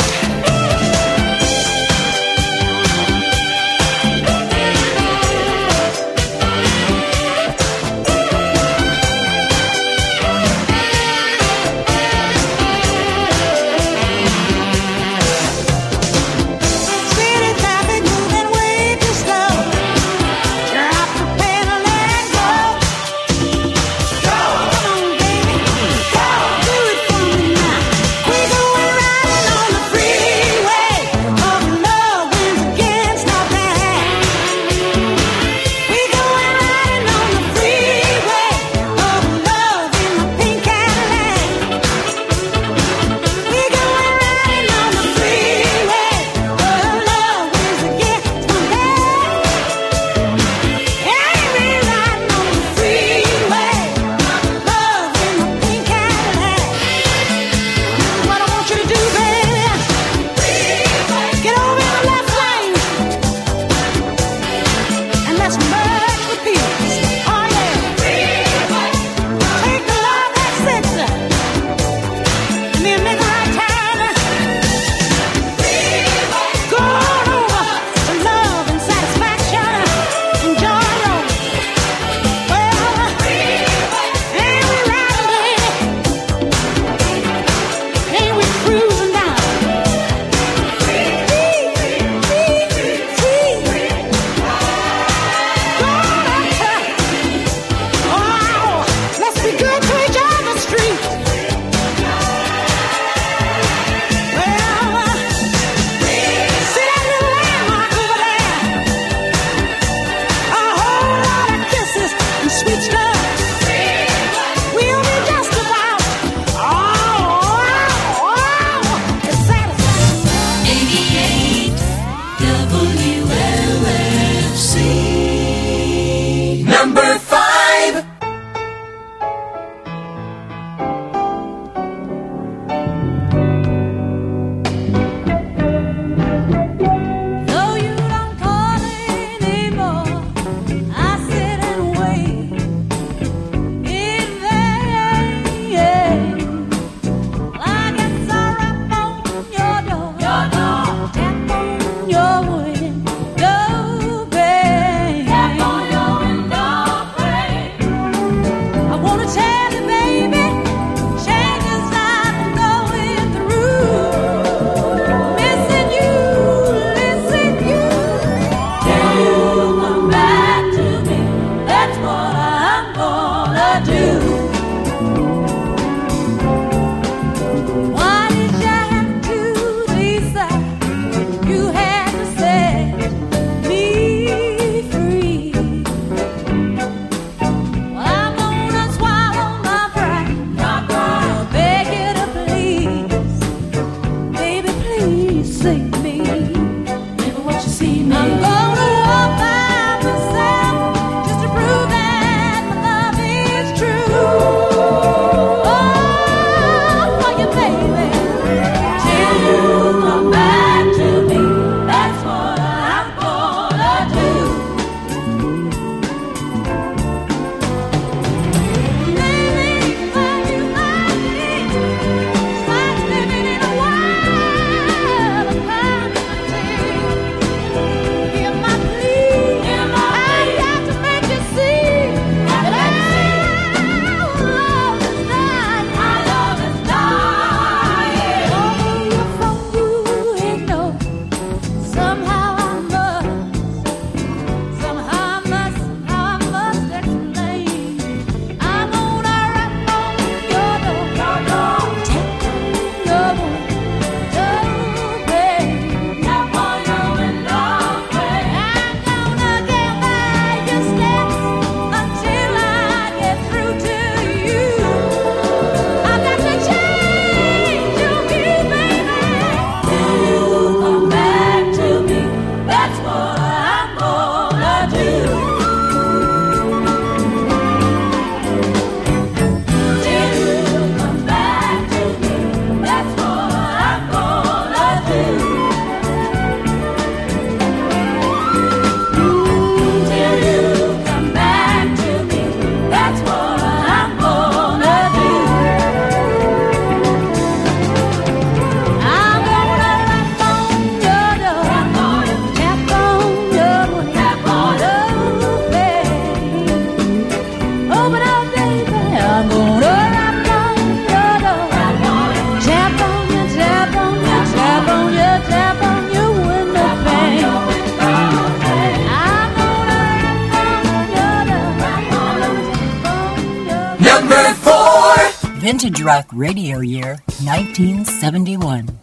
Vintage Rock Radio Year 1971.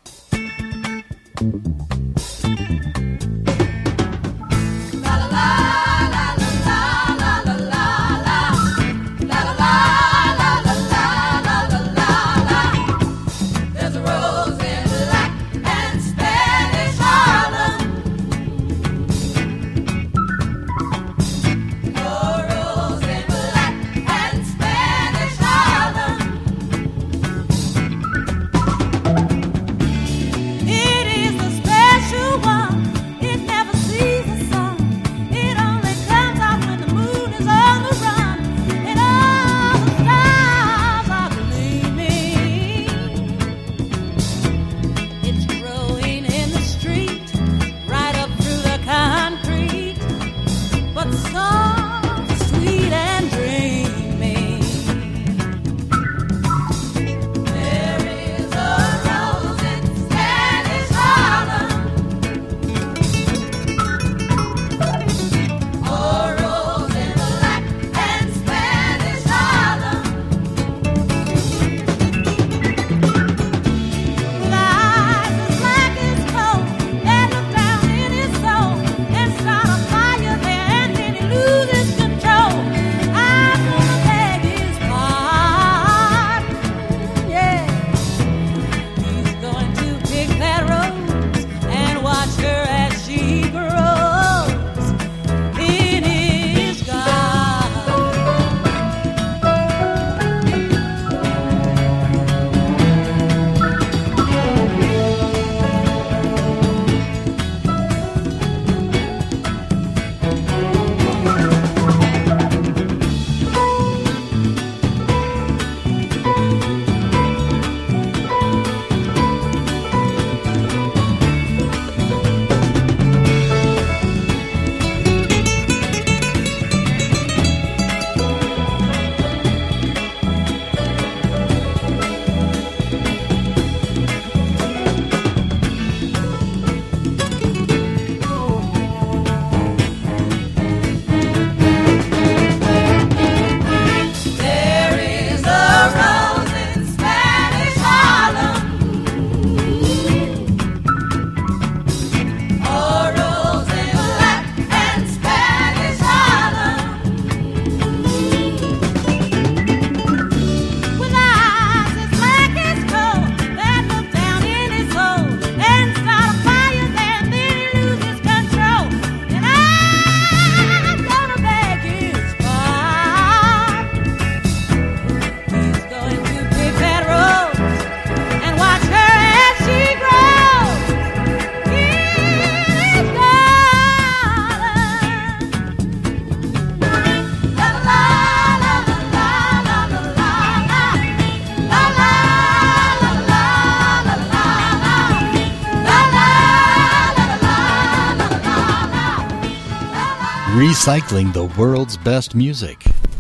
Recycling the world's best music.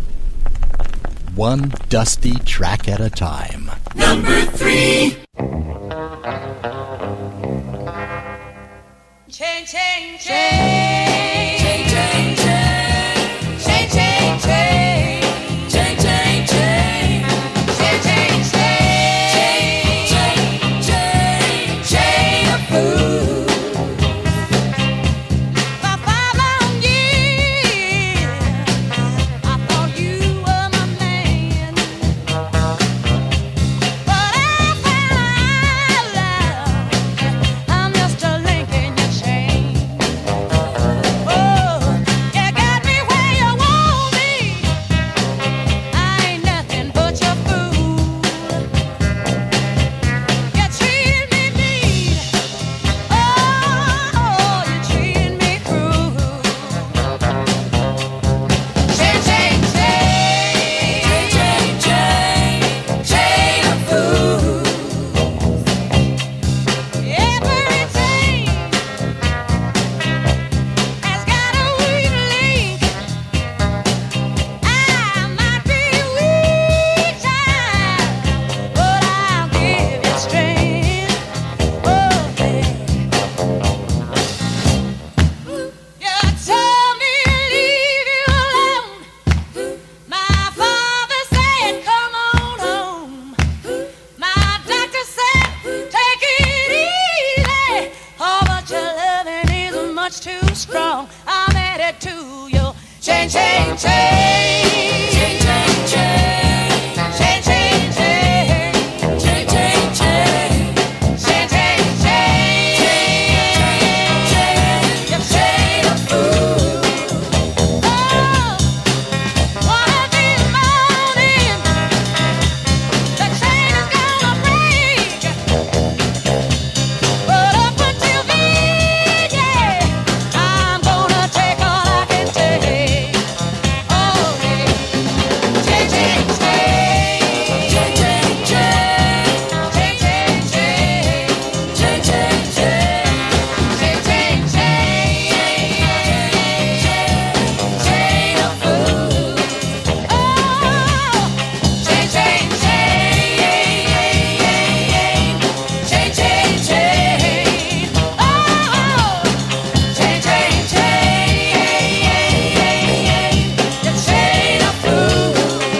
One dusty track at a time. Number 3. Chain, chain, chain. Chain, chain, chain. Chain, chain, chain. Chain, chain, chain. Chain, chain, chain. Chain, chain, chain of food. I'm just a link in your chain. it's too strong. I'm headed to you. Change, change, change. Change, change, change. Change, change, change. Change, change, change. Change, change, change. You shade of food. Oh, one of these mornings, the chain is gonna break. But up until then, yeah, I'm gonna take all I can take. Oh, yeah. Change, change, change. Change, change, change. Change, change, change. Change, change, change. Change, change, change. Chain of food. Oh, change, change, change. Change, change, change. Oh, change, change, change. The chain of food.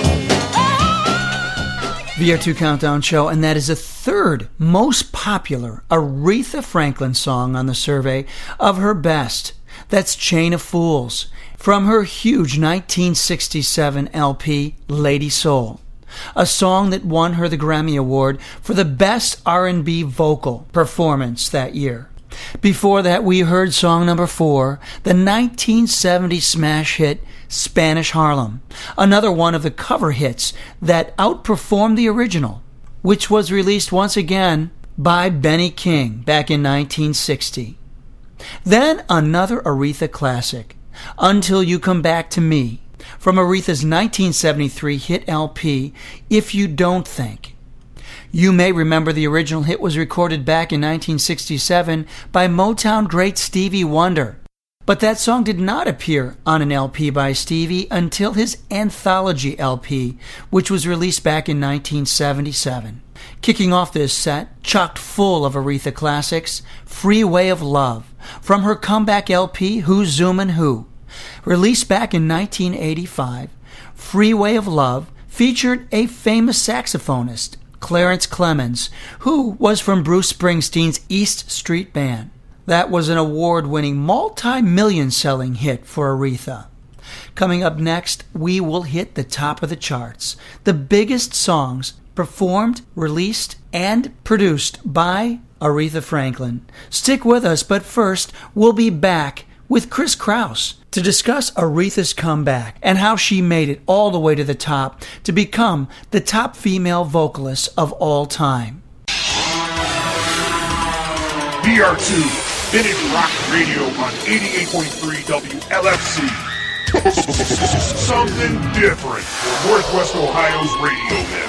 VR2 Countdown Show, and that is the third most popular Aretha Franklin song on the survey of her best. That's Chain of Fools, from her huge 1967 LP, Lady Soul, a song that won her the Grammy Award for the Best R&B Vocal Performance that year. Before that, we heard song number 4, the 1970 smash hit Spanish Harlem, another one of the cover hits that outperformed the original, which was released once again by Benny King back in 1960. Then another Aretha classic, Until You Come Back to Me, from Aretha's 1973 hit LP, If You Don't Think. You may remember the original hit was recorded back in 1967 by Motown great Stevie Wonder. But that song did not appear on an LP by Stevie until his anthology LP, which was released back in 1977. Kicking off this set, chocked full of Aretha classics, Free Way of Love, from her comeback LP, Who's Zoomin' Who. Released back in 1985, Free Way of Love featured a famous saxophonist, Clarence Clemens, who was from Bruce Springsteen's East Street Band. That was an award-winning, multi-million-selling hit for Aretha. Coming up next, we will hit the top of the charts. The biggest songs performed, released, and produced by Aretha Franklin. Stick with us, but first, we'll be back with Chris Kraus to discuss Aretha's comeback and how she made it all the way to the top to become the top female vocalist of all time. VR2 Vintage Rock Radio on 88.3 WLFC. Something different for Northwest Ohio's radio mix.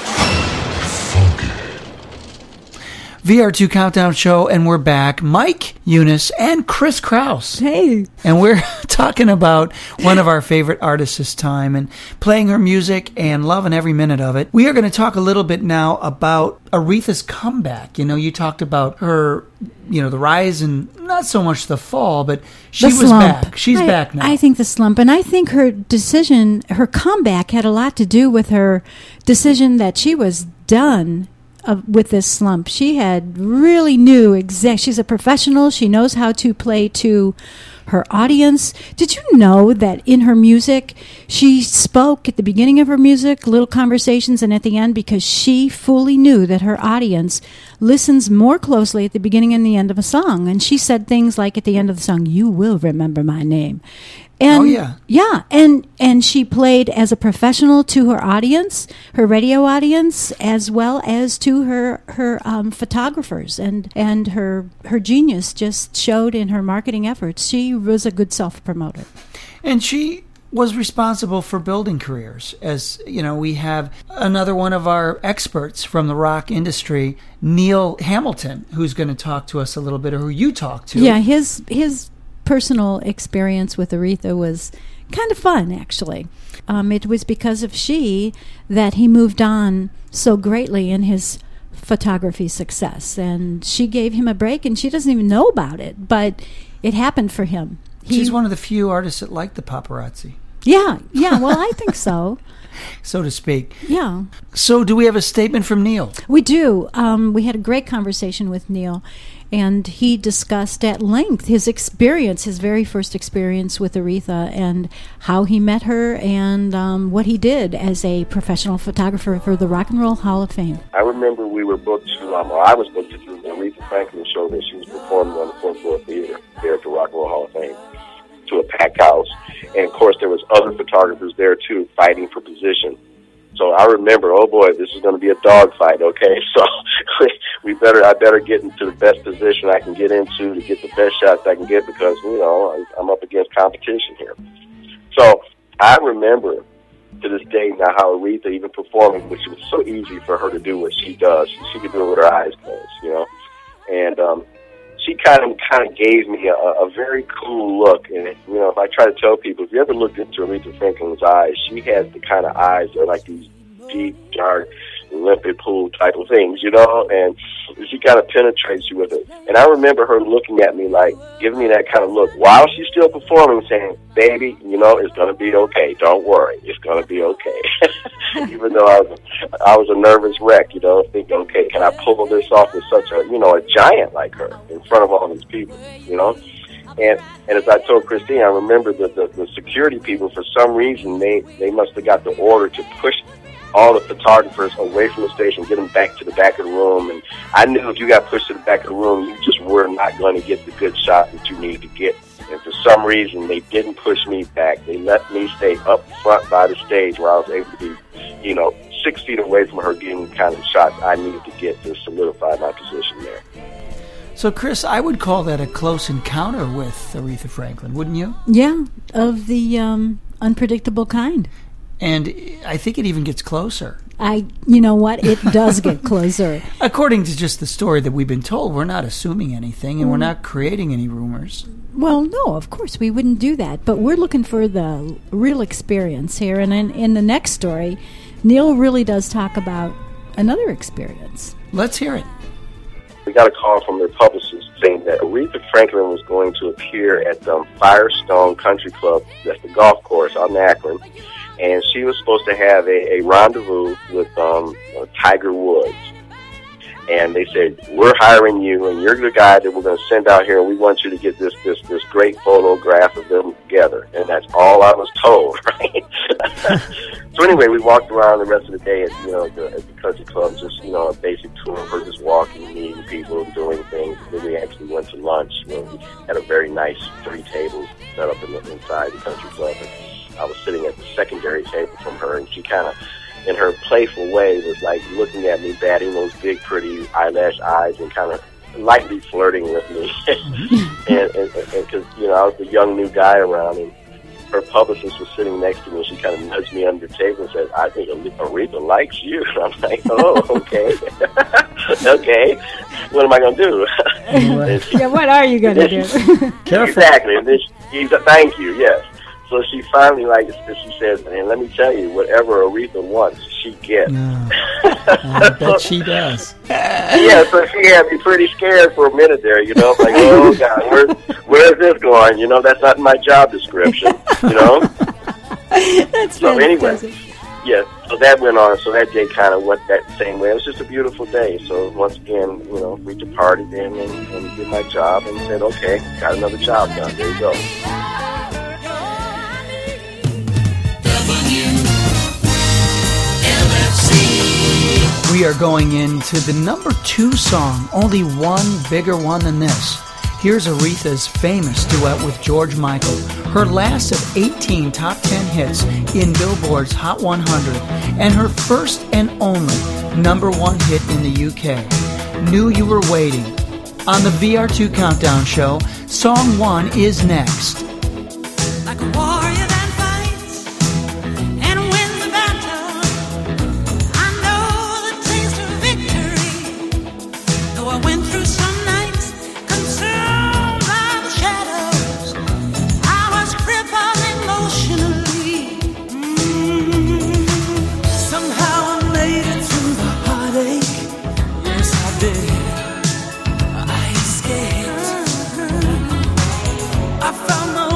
VR2 Countdown Show, and we're back. Mike Eunice and Chris Kraus. Hey. And we're talking about one of our favorite artists this time and playing her music and loving every minute of it. We are going to talk a little bit now about Aretha's comeback. You know, you talked about her, you know, the rise and not so much the fall, but she was back. She's back now. I think the slump, and I think her decision, her comeback had a lot to do with her decision that she was done with this slump. She had really she's a professional. She knows how to play to her audience. Did you know that in her music, she spoke at the beginning of her music, little conversations, and at the end, because she fully knew that her audience listens more closely at the beginning and the end of a song. And she said things like at the end of the song, "You will remember my name." And, and she played as a professional to her audience, her radio audience, as well as to her photographers, and her genius just showed in her marketing efforts. She was a good self-promoter. And she was responsible for building careers. As you know, we have another one of our experts from the rock industry, Neil Hamilton, who's going to talk to us a little bit, or who you talked to. Yeah, his personal experience with Aretha was kind of fun, actually. It was because of she that he moved on so greatly in his photography success, and she gave him a break, and she doesn't even know about it, but it happened for him. She's one of the few artists that like the paparazzi. Yeah. Well, I think so. So to speak. Yeah. So do we have a statement from Neil? We do. We had a great conversation with Neil, and he discussed at length his experience, his very first experience with Aretha, and how he met her, and what he did as a professional photographer for the Rock and Roll Hall of Fame. I remember we were booked to, I was booked to do the Aretha Franklin show that she was performing on the 4th Floor Theater there at the Rock and Roll Hall of Fame, to a packed house. And, of course, there was other photographers there, too, fighting for position. So I remember, oh, boy, this is going to be a dogfight, okay? So I better get into the best position I can get into to get the best shots I can get because, I'm up against competition here. So I remember to this day now how Aretha, even performing, which was so easy for her to do what she does. She could do it with her eyes closed, And she kind of gave me a very cool look. And, if I try to tell people, if you ever looked into Aretha Franklin's eyes, she has the kind of eyes that are like these deep, dark, limpid pool type of things, and she kind of penetrates you with it. And I remember her looking at me like, giving me that kind of look while she's still performing, saying, baby, it's going to be okay. Don't worry. It's going to be okay. Even though I was a nervous wreck, thinking, okay, can I pull this off with such a giant like her in front of all these people, And as I told Christine, I remember the security people, for some reason, they must have got the order to push all the photographers away from the station, get them back to the back of the room. And I knew if you got pushed to the back of the room, you just were not going to get the good shot that you need to get. And for some reason, they didn't push me back. They let me stay up front by the stage where I was able to be, 6 feet away from her getting the kind of shots I needed to get to solidify my position there. So, Chris, I would call that a close encounter with Aretha Franklin, wouldn't you? Yeah, of the unpredictable kind. And I think it even gets closer. You know what? It does get closer. According to just the story that we've been told, we're not assuming anything, and we're not creating any rumors. Well, no, of course, we wouldn't do that. But we're looking for the real experience here. And in the next story, Neil really does talk about another experience. Let's hear it. We got a call from their publicist saying that Aretha Franklin was going to appear at the Firestone Country Club, that's the golf course out in Akron, and she was supposed to have a rendezvous with Tiger Woods. And they said, we're hiring you, and you're the guy that we're going to send out here, and we want you to get this great photograph of them together. And that's all I was told, right? So anyway, we walked around the rest of the day at the country club, just a basic tour of her just walking, meeting people, and doing things. And then we actually went to lunch. We had a very nice 3 tables set up inside the country club. And I was sitting at the secondary table from her, and she kind of, in her playful way, was like looking at me, batting those big, pretty eyelash eyes, and kind of lightly flirting with me. and because I was the young new guy around, and her publicist was sitting next to me, and she kind of nudged me under the table and said, I think Aretha likes you. And I'm like, oh, okay. Okay. What am I going to do? Yeah, what are you going to do? Careful. Exactly. And then thank you, yes. So she finally, she says, and let me tell you, whatever Aretha wants, she gets. I bet she does. Yeah, so she had me pretty scared for a minute there, like, oh, God, where's this going? That's not in my job description, That's so anyway, yeah, so that went on. So that day kind of went that same way. It was just a beautiful day. So once again, we departed in and did my job and said, okay, got another job done. There you go. We are going into the number 2 song, only one bigger one than this. Here's Aretha's famous duet with George Michael, her last of 18 top 10 hits in Billboard's Hot 100, and her first and only number 1 hit in the UK. Knew You Were Waiting. On the VR2 Countdown Show, Song 1 is next. Like a warrior that fights and wins the battle, I know the taste of victory. Though I went through some nights consumed by the shadows, I was crippled emotionally. Somehow I made it through the heartache. Yes, I did. I escaped. I found my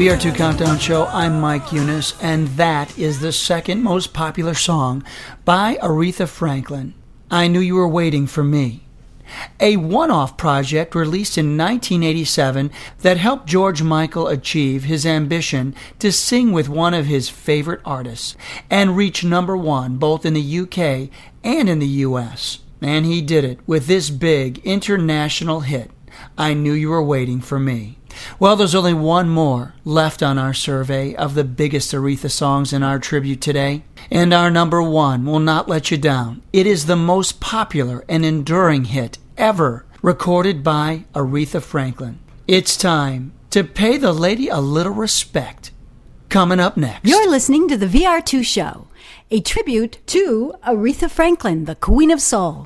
VR2 Countdown Show, I'm Mike Eunice, and that is the second most popular song by Aretha Franklin, I Knew You Were Waiting for Me. A one-off project released in 1987 that helped George Michael achieve his ambition to sing with one of his favorite artists and reach number one both in the UK and in the US. And he did it with this big international hit, I Knew You Were Waiting for Me. Well, there's only one more left on our survey of the biggest Aretha songs in our tribute today. And our number one will not let you down. It is the most popular and enduring hit ever recorded by Aretha Franklin. It's time to pay the lady a little respect. Coming up next. You're listening to the VR2 Show, a tribute to Aretha Franklin, the Queen of Soul.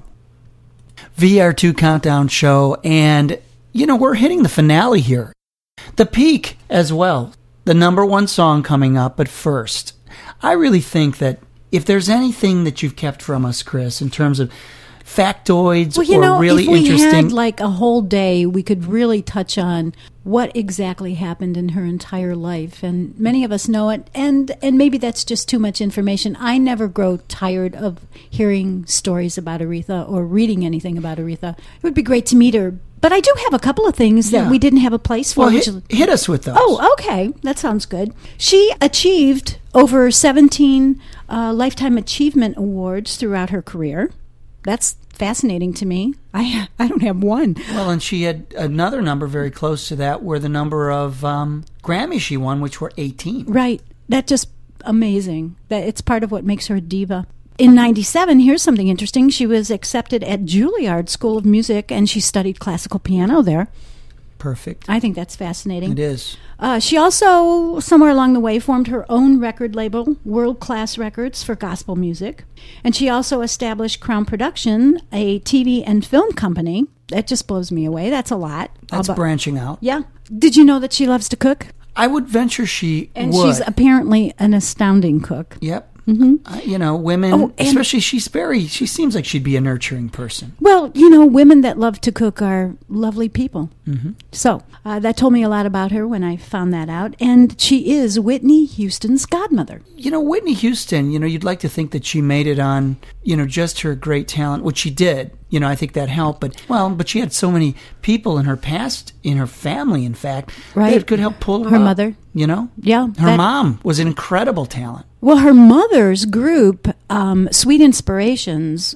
VR2 Countdown Show, and, we're hitting the finale here. The peak as well. The number one song coming up, but first, I really think that if there's anything that you've kept from us, Chris, in terms of factoids or really if we interesting... had like a whole day, we could really touch on what exactly happened in her entire life. And many of us know it, and maybe that's just too much information. I never grow tired of hearing stories about Aretha or reading anything about Aretha. It would be great to meet her. But I do have a couple of things that we didn't have a place for. Well, hit us with those. Oh, okay. That sounds good. She achieved over 17 Lifetime Achievement Awards throughout her career. That's fascinating to me. I don't have one. Well, and she had another number very close to that, were the number of Grammys she won, which were 18. Right. That's just amazing. That it's part of what makes her a diva. In 97, here's something interesting. She was accepted at Juilliard School of Music, and she studied classical piano there. Perfect. I think that's fascinating. It is. She also, somewhere along the way, formed her own record label, World Class Records, for gospel music. And she also established Crown Production, a TV and film company. That just blows me away. That's a lot. That's branching out. Yeah. Did you know that she loves to cook? I would venture she and would. She's apparently an astounding cook. Yep. Mm-hmm. Women, especially she seems like she'd be a nurturing person. Well, women that love to cook are lovely people. Mm-hmm. So that told me a lot about her when I found that out. And she is Whitney Houston's godmother. Whitney Houston, you'd like to think that she made it on, just her great talent, which she did. I think that helped. But she had so many people in her past, in her family, in fact, that could help pull her Her up, mother. Yeah. Her mom was an incredible talent. Well, her mother's group, Sweet Inspirations,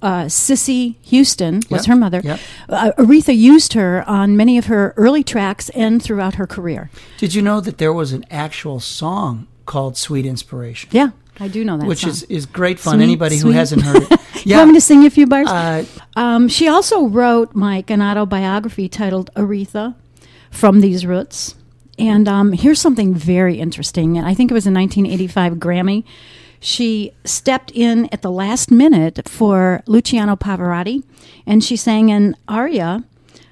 Cissy Houston was her mother. Yep. Aretha used her on many of her early tracks and throughout her career. Did you know that there was an actual song called Sweet Inspiration? Yeah, I do know that Which song. is great fun. Sweet, Anybody who sweet. hasn't heard it. You want me to sing you a few bars? Uh, She also wrote, Mike, an autobiography titled Aretha, From These Roots. And here's something very interesting. I think it was a 1985 Grammy. She stepped in at the last minute for Luciano Pavarotti, and she sang an aria,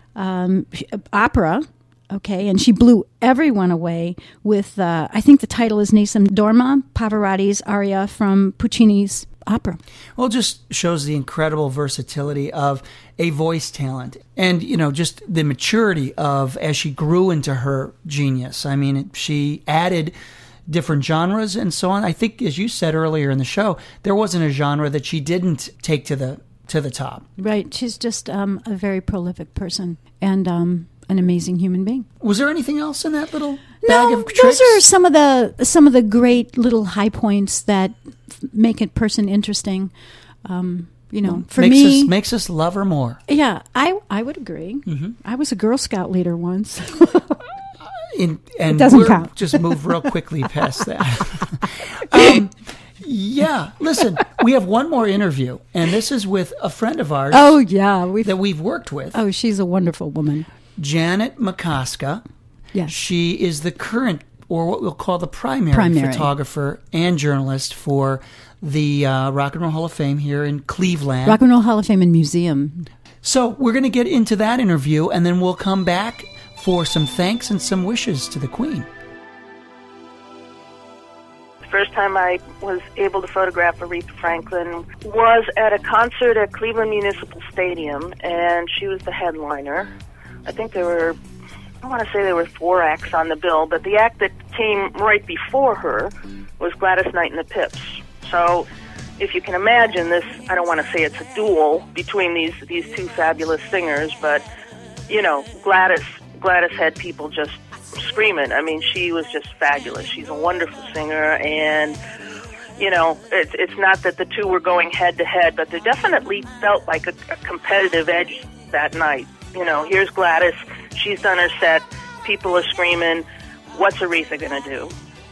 opera, and she blew everyone away with, I think the title is Nessun Dorma, Pavarotti's aria from Puccini's opera. Well, it just shows the incredible versatility of a voice talent and, just the maturity of as she grew into her genius. I mean, she added different genres and so on. I think, as you said earlier in the show, there wasn't a genre that she didn't take to the top. Right. She's just a very prolific person and an amazing human being. Was there anything else in that little bag of tricks? Those are some of the great little high points that make a person interesting. For me, makes us love her more. Yeah, I would agree. Mm-hmm. I was a Girl Scout leader once. And it doesn't count. Just move real quickly past that. Yeah, listen, we have one more interview, and this is with a friend of ours. Oh, yeah. That we've worked with. Oh, she's a wonderful woman. Janet McCoska. Yes. She is the current, or what we'll call the primary. Photographer and journalist for the Rock and Roll Hall of Fame here in Cleveland. Rock and Roll Hall of Fame and Museum. So we're going to get into that interview, and then we'll come back for some thanks and some wishes to the Queen. The first time I was able to photograph Aretha Franklin was at a concert at Cleveland Municipal Stadium, and she was the headliner. I think there were I want to say there were 4 acts on the bill, but the act that came right before her was Gladys Knight and the Pips. So if you can imagine this, I don't want to say it's a duel between these two fabulous singers, but, you know, Gladys had people just screaming. I mean, she was just fabulous. She's a wonderful singer, and, you know, it's not that the two were going head-to-head, but there definitely felt like a competitive edge that night. You know, here's Gladys. She's done her set. People are screaming, what's Aretha going to do?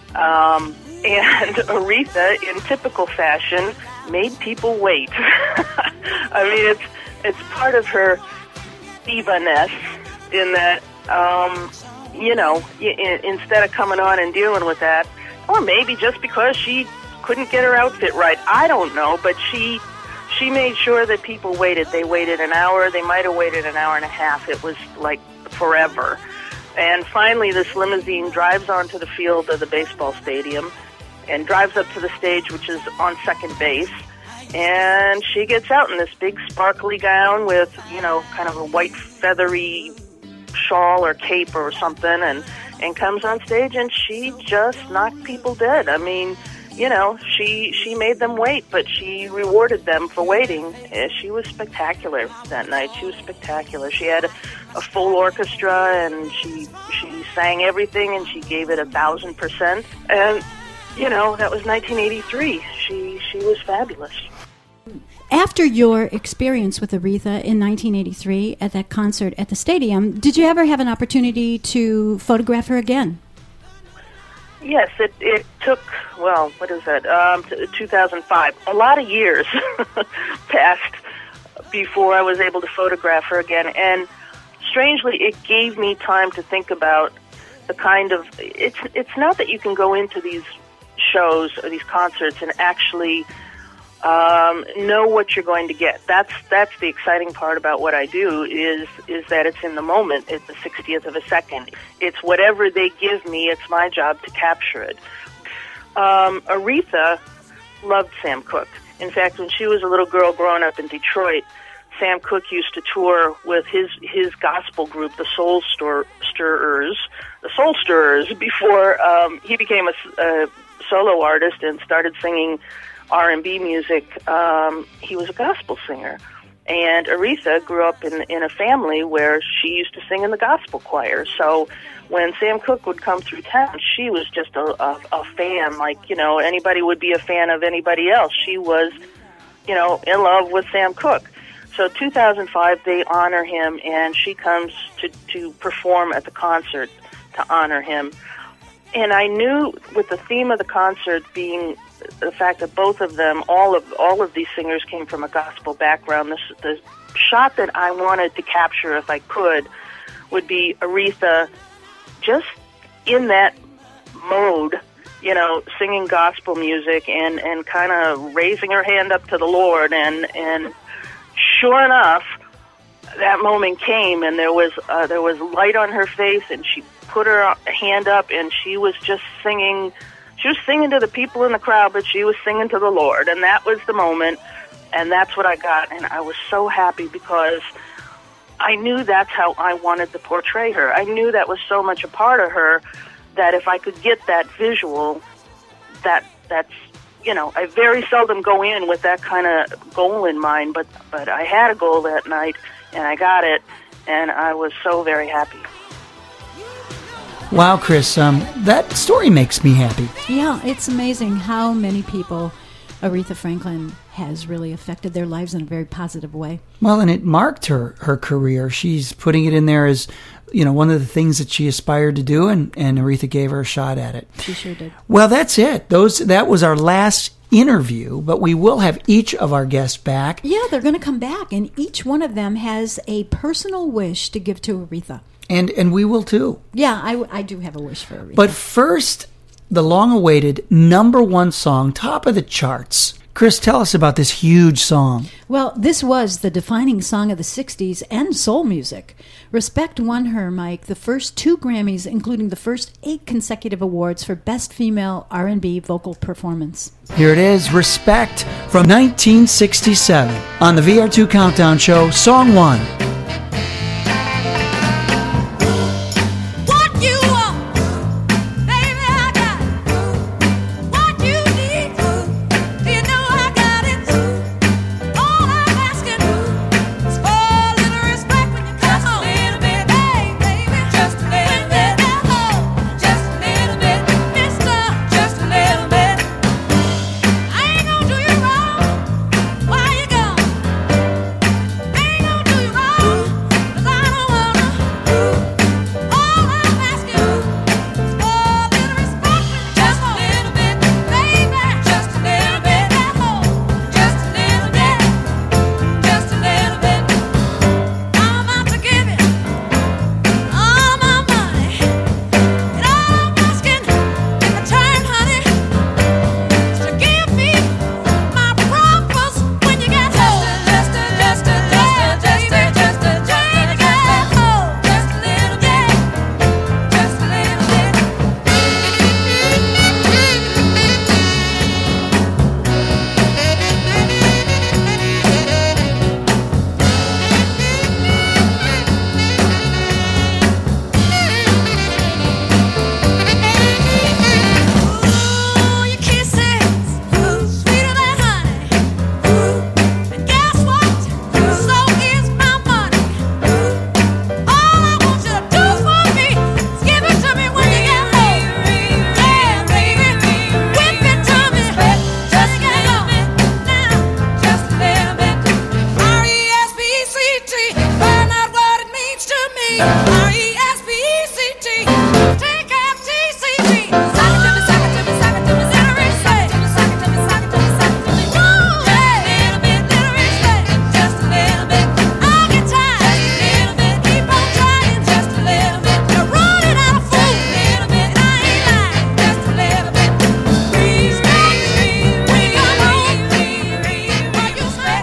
And Aretha, in typical fashion, made people wait. I mean, it's part of her diva-ness in that, you know, instead of coming on and dealing with that, or maybe just because she couldn't get her outfit right, I don't know, but she made sure that people waited. They waited an hour. They might have waited an hour and a half. It was like forever. And finally, this limousine drives onto the field of the baseball stadium and drives up to the stage, which is on second base. And she gets out in this big sparkly gown with, you know, kind of a white feathery shawl or cape or something, and comes on stage, and she just knocked people dead. I mean, you know, she made them wait, but she rewarded them for waiting. She was spectacular that night. She was spectacular. She had a full orchestra, and she sang everything, and she gave it 1,000%. And, you know, that was 1983. She was fabulous. After your experience with Aretha in 1983 at that concert at the stadium, did you ever have an opportunity to photograph her again? Yes, it took, well, what is that, 2005. A lot of years passed before I was able to photograph her again. And strangely, it gave me time to think about the kind of, it's not that you can go into these shows or these concerts and actually know what you're going to get. That's the exciting part about what I do is that it's in the moment. It's the 60th of a second. It's whatever they give me. It's my job to capture it. Aretha loved Sam Cooke. In fact, when she was a little girl growing up in Detroit, Sam Cooke used to tour with his gospel group, the Soul Stirrers, before he became a solo artist and started singing R&B music. He was a gospel singer, and Aretha grew up in a family where she used to sing in the gospel choir. So when Sam Cooke would come through town, she was just a fan, like, you know, anybody would be a fan of anybody else. She was, you know, in love with Sam Cooke. So 2005, they honor him, and she comes to perform at the concert to honor him. And I knew, with the theme of the concert being the fact that both of them, all of these singers came from a gospel background, the shot that I wanted to capture, if I could, would be Aretha just in that mode, you know, singing gospel music and kind of raising her hand up to the Lord. And sure enough, that moment came, and there was light on her face, and she put her hand up, and she was just singing. She was singing to the people in the crowd, but she was singing to the Lord, and that was the moment, and that's what I got, and I was so happy because I knew that's how I wanted to portray her. I knew that was so much a part of her that if I could get that visual, that's, you know, I very seldom go in with that kind of goal in mind, but I had a goal that night, and I got it, and I was so very happy. Wow, Chris, that story makes me happy. Yeah, it's amazing how many people Aretha Franklin has really affected their lives in a very positive way. Well, and it marked her career. She's putting it in there as, you know, one of the things that she aspired to do, and Aretha gave her a shot at it. She sure did. Well, that's it. That was our last interview, but we will have each of our guests back. Yeah, they're going to come back, and each one of them has a personal wish to give to Aretha. And we will too. Yeah, I do have a wish for Aretha. But first, the long-awaited #1 song, top of the charts. Chris, tell us about this huge song. Well, this was the defining song of the 60s and soul music. Respect won her, Mike, the first 2 Grammys, including the first 8 consecutive awards for Best Female R&B Vocal Performance. Here it is, Respect, from 1967, on the VR2 Countdown Show, Song 1.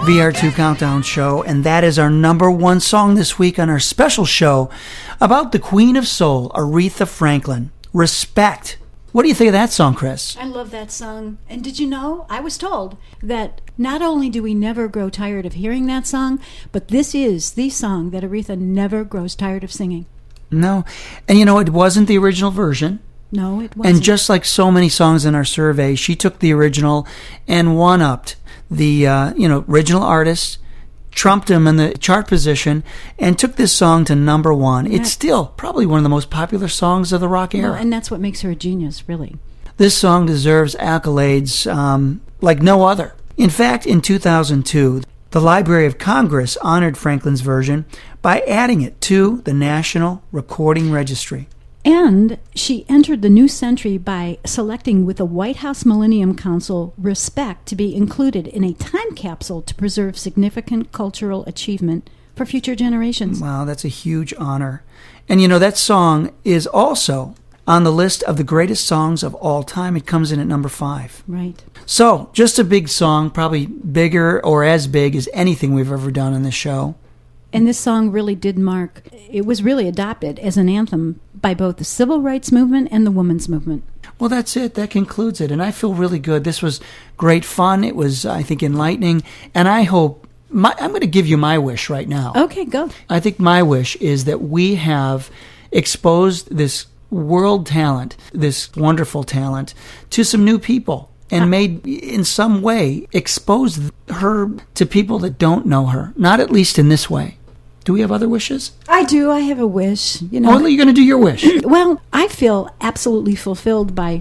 VR2 Countdown Show, and that is our number one song this week on our special show about the Queen of Soul, Aretha Franklin. Respect. What do you think of that song, Chris? I love that song. And did you know, I was told that not only do we never grow tired of hearing that song, but this is the song that Aretha never grows tired of singing. No. And you know, it wasn't the original version. No, it wasn't. And just like so many songs in our survey, she took the original and one-upped the original artist, trumped him in the chart position, and took this song to number one. It's still probably one of the most popular songs of the rock era. Well, and that's what makes her a genius, really. This song deserves accolades like no other. In fact, in 2002, the Library of Congress honored Franklin's version by adding it to the National Recording Registry. And she entered the new century by selecting with the White House Millennium Council Respect to be included in a time capsule to preserve significant cultural achievement for future generations. Wow, that's a huge honor. And you know, that song is also on the list of the greatest songs of all time. It comes in at number 5. Right. So, just a big song, probably bigger or as big as anything we've ever done on this show. And this song really did mark, it was really adopted as an anthem by both the civil rights movement and the women's movement. Well, that's it. That concludes it. And I feel really good. This was great fun. It was, I think, enlightening. And I hope, I'm going to give you my wish right now. Okay, go. I think my wish is that we have exposed this world talent, this wonderful talent, to some new people. And made, in some way, expose her to people that don't know her. Not at least in this way. Do we have other wishes? I do. I have a wish. Oh, you're going to do your wish. Well, I feel absolutely fulfilled by,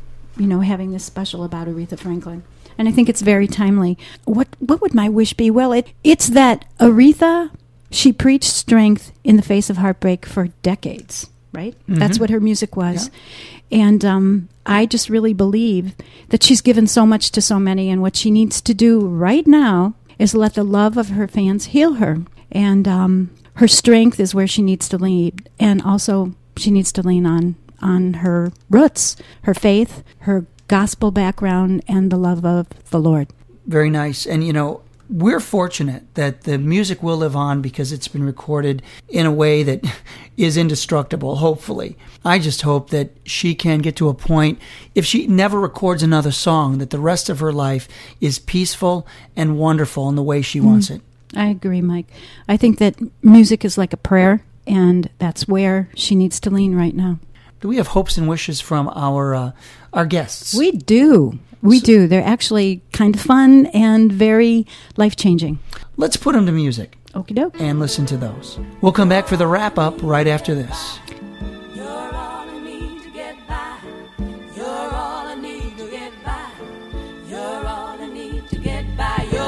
having this special about Aretha Franklin. And I think it's very timely. What would my wish be? Well, it's that Aretha, she preached strength in the face of heartbreak for decades, right? Mm-hmm. That's what her music was. Yeah. And I just really believe that she's given so much to so many, and what she needs to do right now is let the love of her fans heal her. And her strength is where she needs to lead. And also, she needs to lean on her roots, her faith, her gospel background, and the love of the Lord. Very nice. And, we're fortunate that the music will live on because it's been recorded in a way that is indestructible, hopefully. I just hope that she can get to a point, if she never records another song, that the rest of her life is peaceful and wonderful in the way she wants it. I agree, Mike. I think that music is like a prayer, and that's where she needs to lean right now. Do we have hopes and wishes from our guests? We do. We do. They're actually kind of fun and very life-changing. Let's put them to music. Okie doke. And listen to those. We'll come back for the wrap-up right after this. You're all I need to get by. You're all I need to get by. You're all I need to get by. You're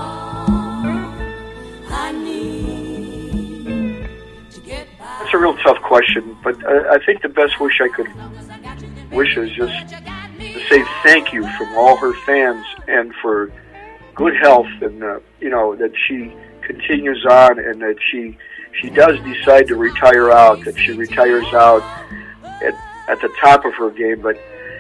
all I need to get by. That's a real tough question, but I think the best wish I could wish is just to say thank you from all her fans and for good health, and that she continues on, and that she does decide to retire out, that she retires out at the top of her game. But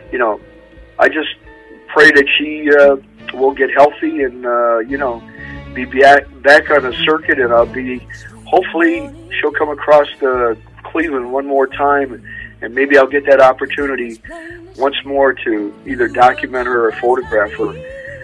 I just pray that she will get healthy and be back on the circuit, and hopefully she'll come across the Cleveland one more time, and maybe I'll get that opportunity once more to either document her or photograph her,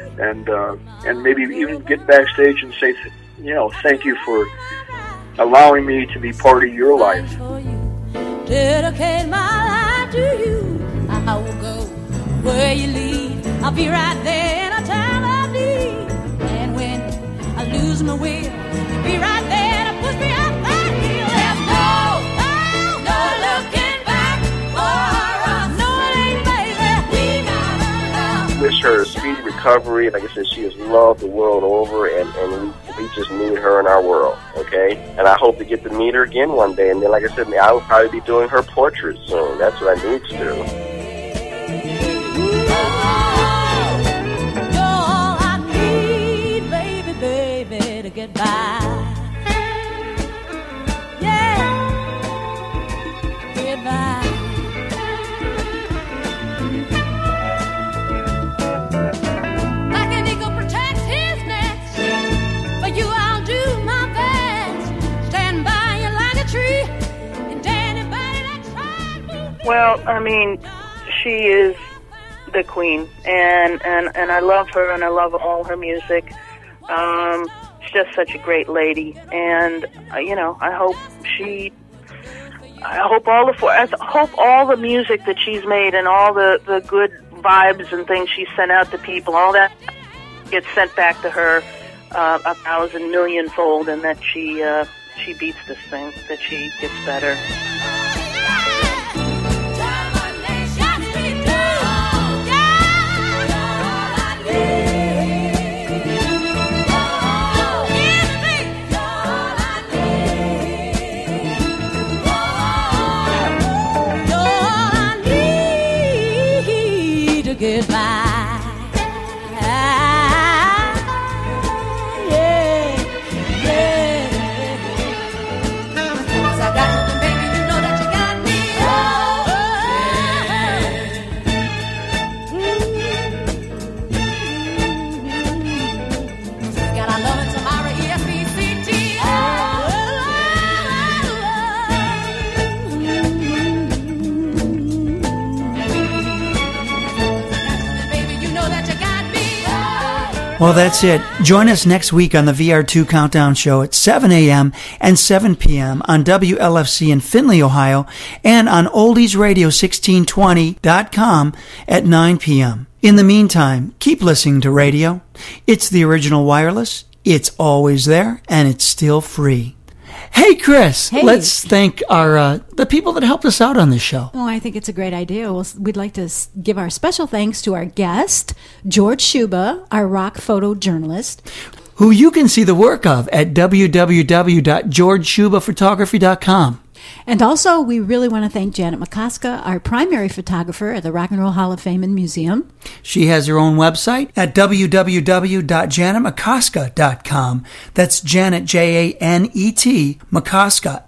and maybe even get backstage and say, thank you for allowing me to be part of your life. Dedicate my life to you. I will go where you lead. I'll be right there in a time of need. And when I lose my will, you'll be right there to push me up that hill. There's no looking back for us. No, it ain't, baby. We gotta love. Wish her a speedy recovery. Like I said, she has loved the world over, and we just need her in our world, okay? And I hope to get to meet her again one day. And then, like I said, I will probably be doing her portrait soon. That's what I need to do. You're all I need, baby, to get by. Yeah, get by. Like an eagle protects his nest, Well, I mean, she is the queen, and I love her, and I love all her music. She's just such a great lady, and I hope all the music that she's made and all the good vibes and things she sent out to people, all that gets sent back to her 1,000 million fold, and that she beats this thing, that she gets better. Goodbye. Well, that's it. Join us next week on the VR2 Countdown Show at 7 a.m. and 7 p.m. on WLFC in Findlay, Ohio, and on oldiesradio1620.com at 9 p.m. In the meantime, keep listening to radio. It's the original wireless. It's always there, and it's still free. Hey, Chris, let's thank the people that helped us out on this show. Oh, I think it's a great idea. We'd like to give our special thanks to our guest, George Shuba, our rock photojournalist, who you can see the work of at www.georgeshubaphotography.com. And also, we really want to thank Janet McCoska, our primary photographer at the Rock and Roll Hall of Fame and Museum. She has her own website at www.janetmccoska.com. That's Janet, Janet, McCoska,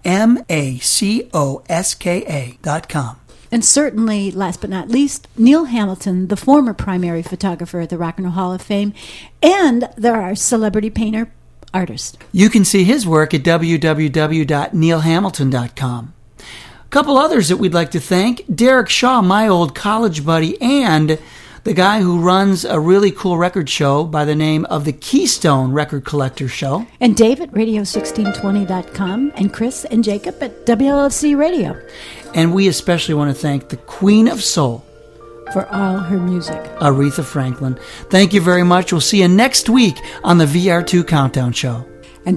MACOSKA.com. And certainly, last but not least, Neil Hamilton, the former primary photographer at the Rock and Roll Hall of Fame, and our celebrity painter, artist. You can see his work at www.neilhamilton.com. A couple others that we'd like to thank: Derek Shaw, my old college buddy, and the guy who runs a really cool record show by the name of the Keystone Record Collector Show. And Dave at radio1620.com, and Chris and Jacob at WLFC Radio. And we especially want to thank the Queen of Soul for all her music, Aretha Franklin. Thank you very much. We'll see you next week on the VR2 Countdown Show. And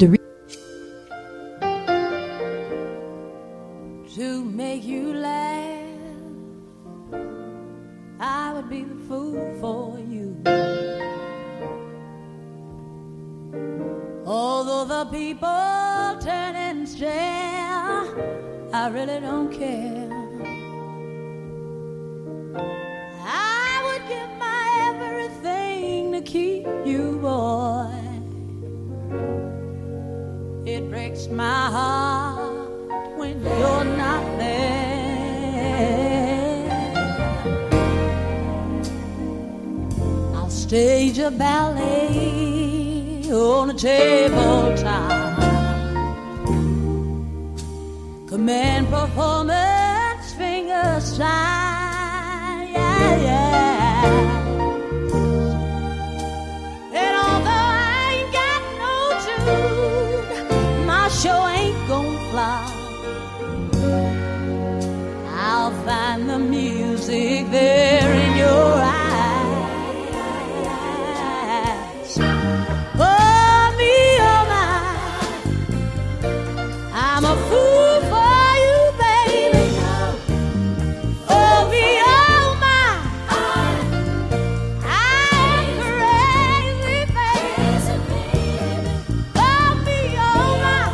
to make you laugh, I would be the fool for you. Although the people turn and stare, I really don't care. I would give my everything to keep you, boy. It breaks my heart when you're not there. I'll stage a ballet on a tabletop, command performance, finger slide, yeah. And although I ain't got no tune, my show ain't gonna fly. I'll find the music there in your eyes. Oh, me, oh, my, I'm a fool for you, baby. Oh, me, oh, my, I'm crazy, baby. Oh, me, oh, my,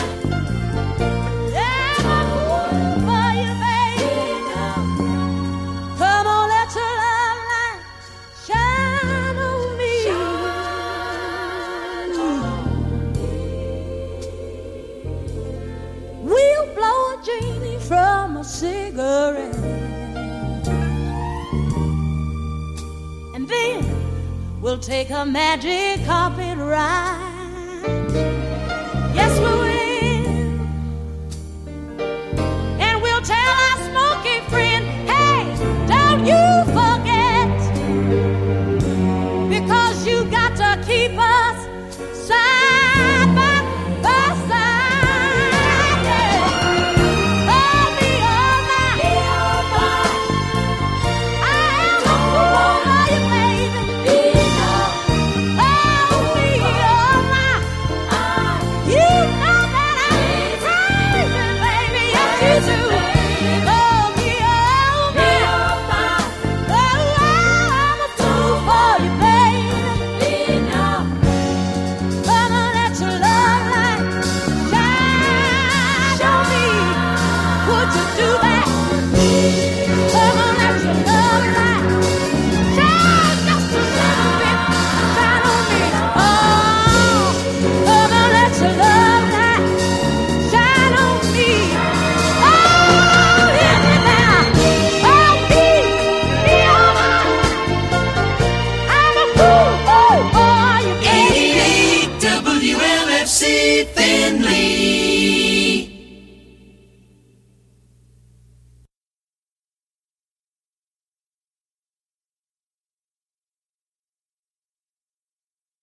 yeah, I'm a fool for you, baby. Come on, let your love light shine on me. We'll blow a genie from a cigarette, and then we'll take a magic carpet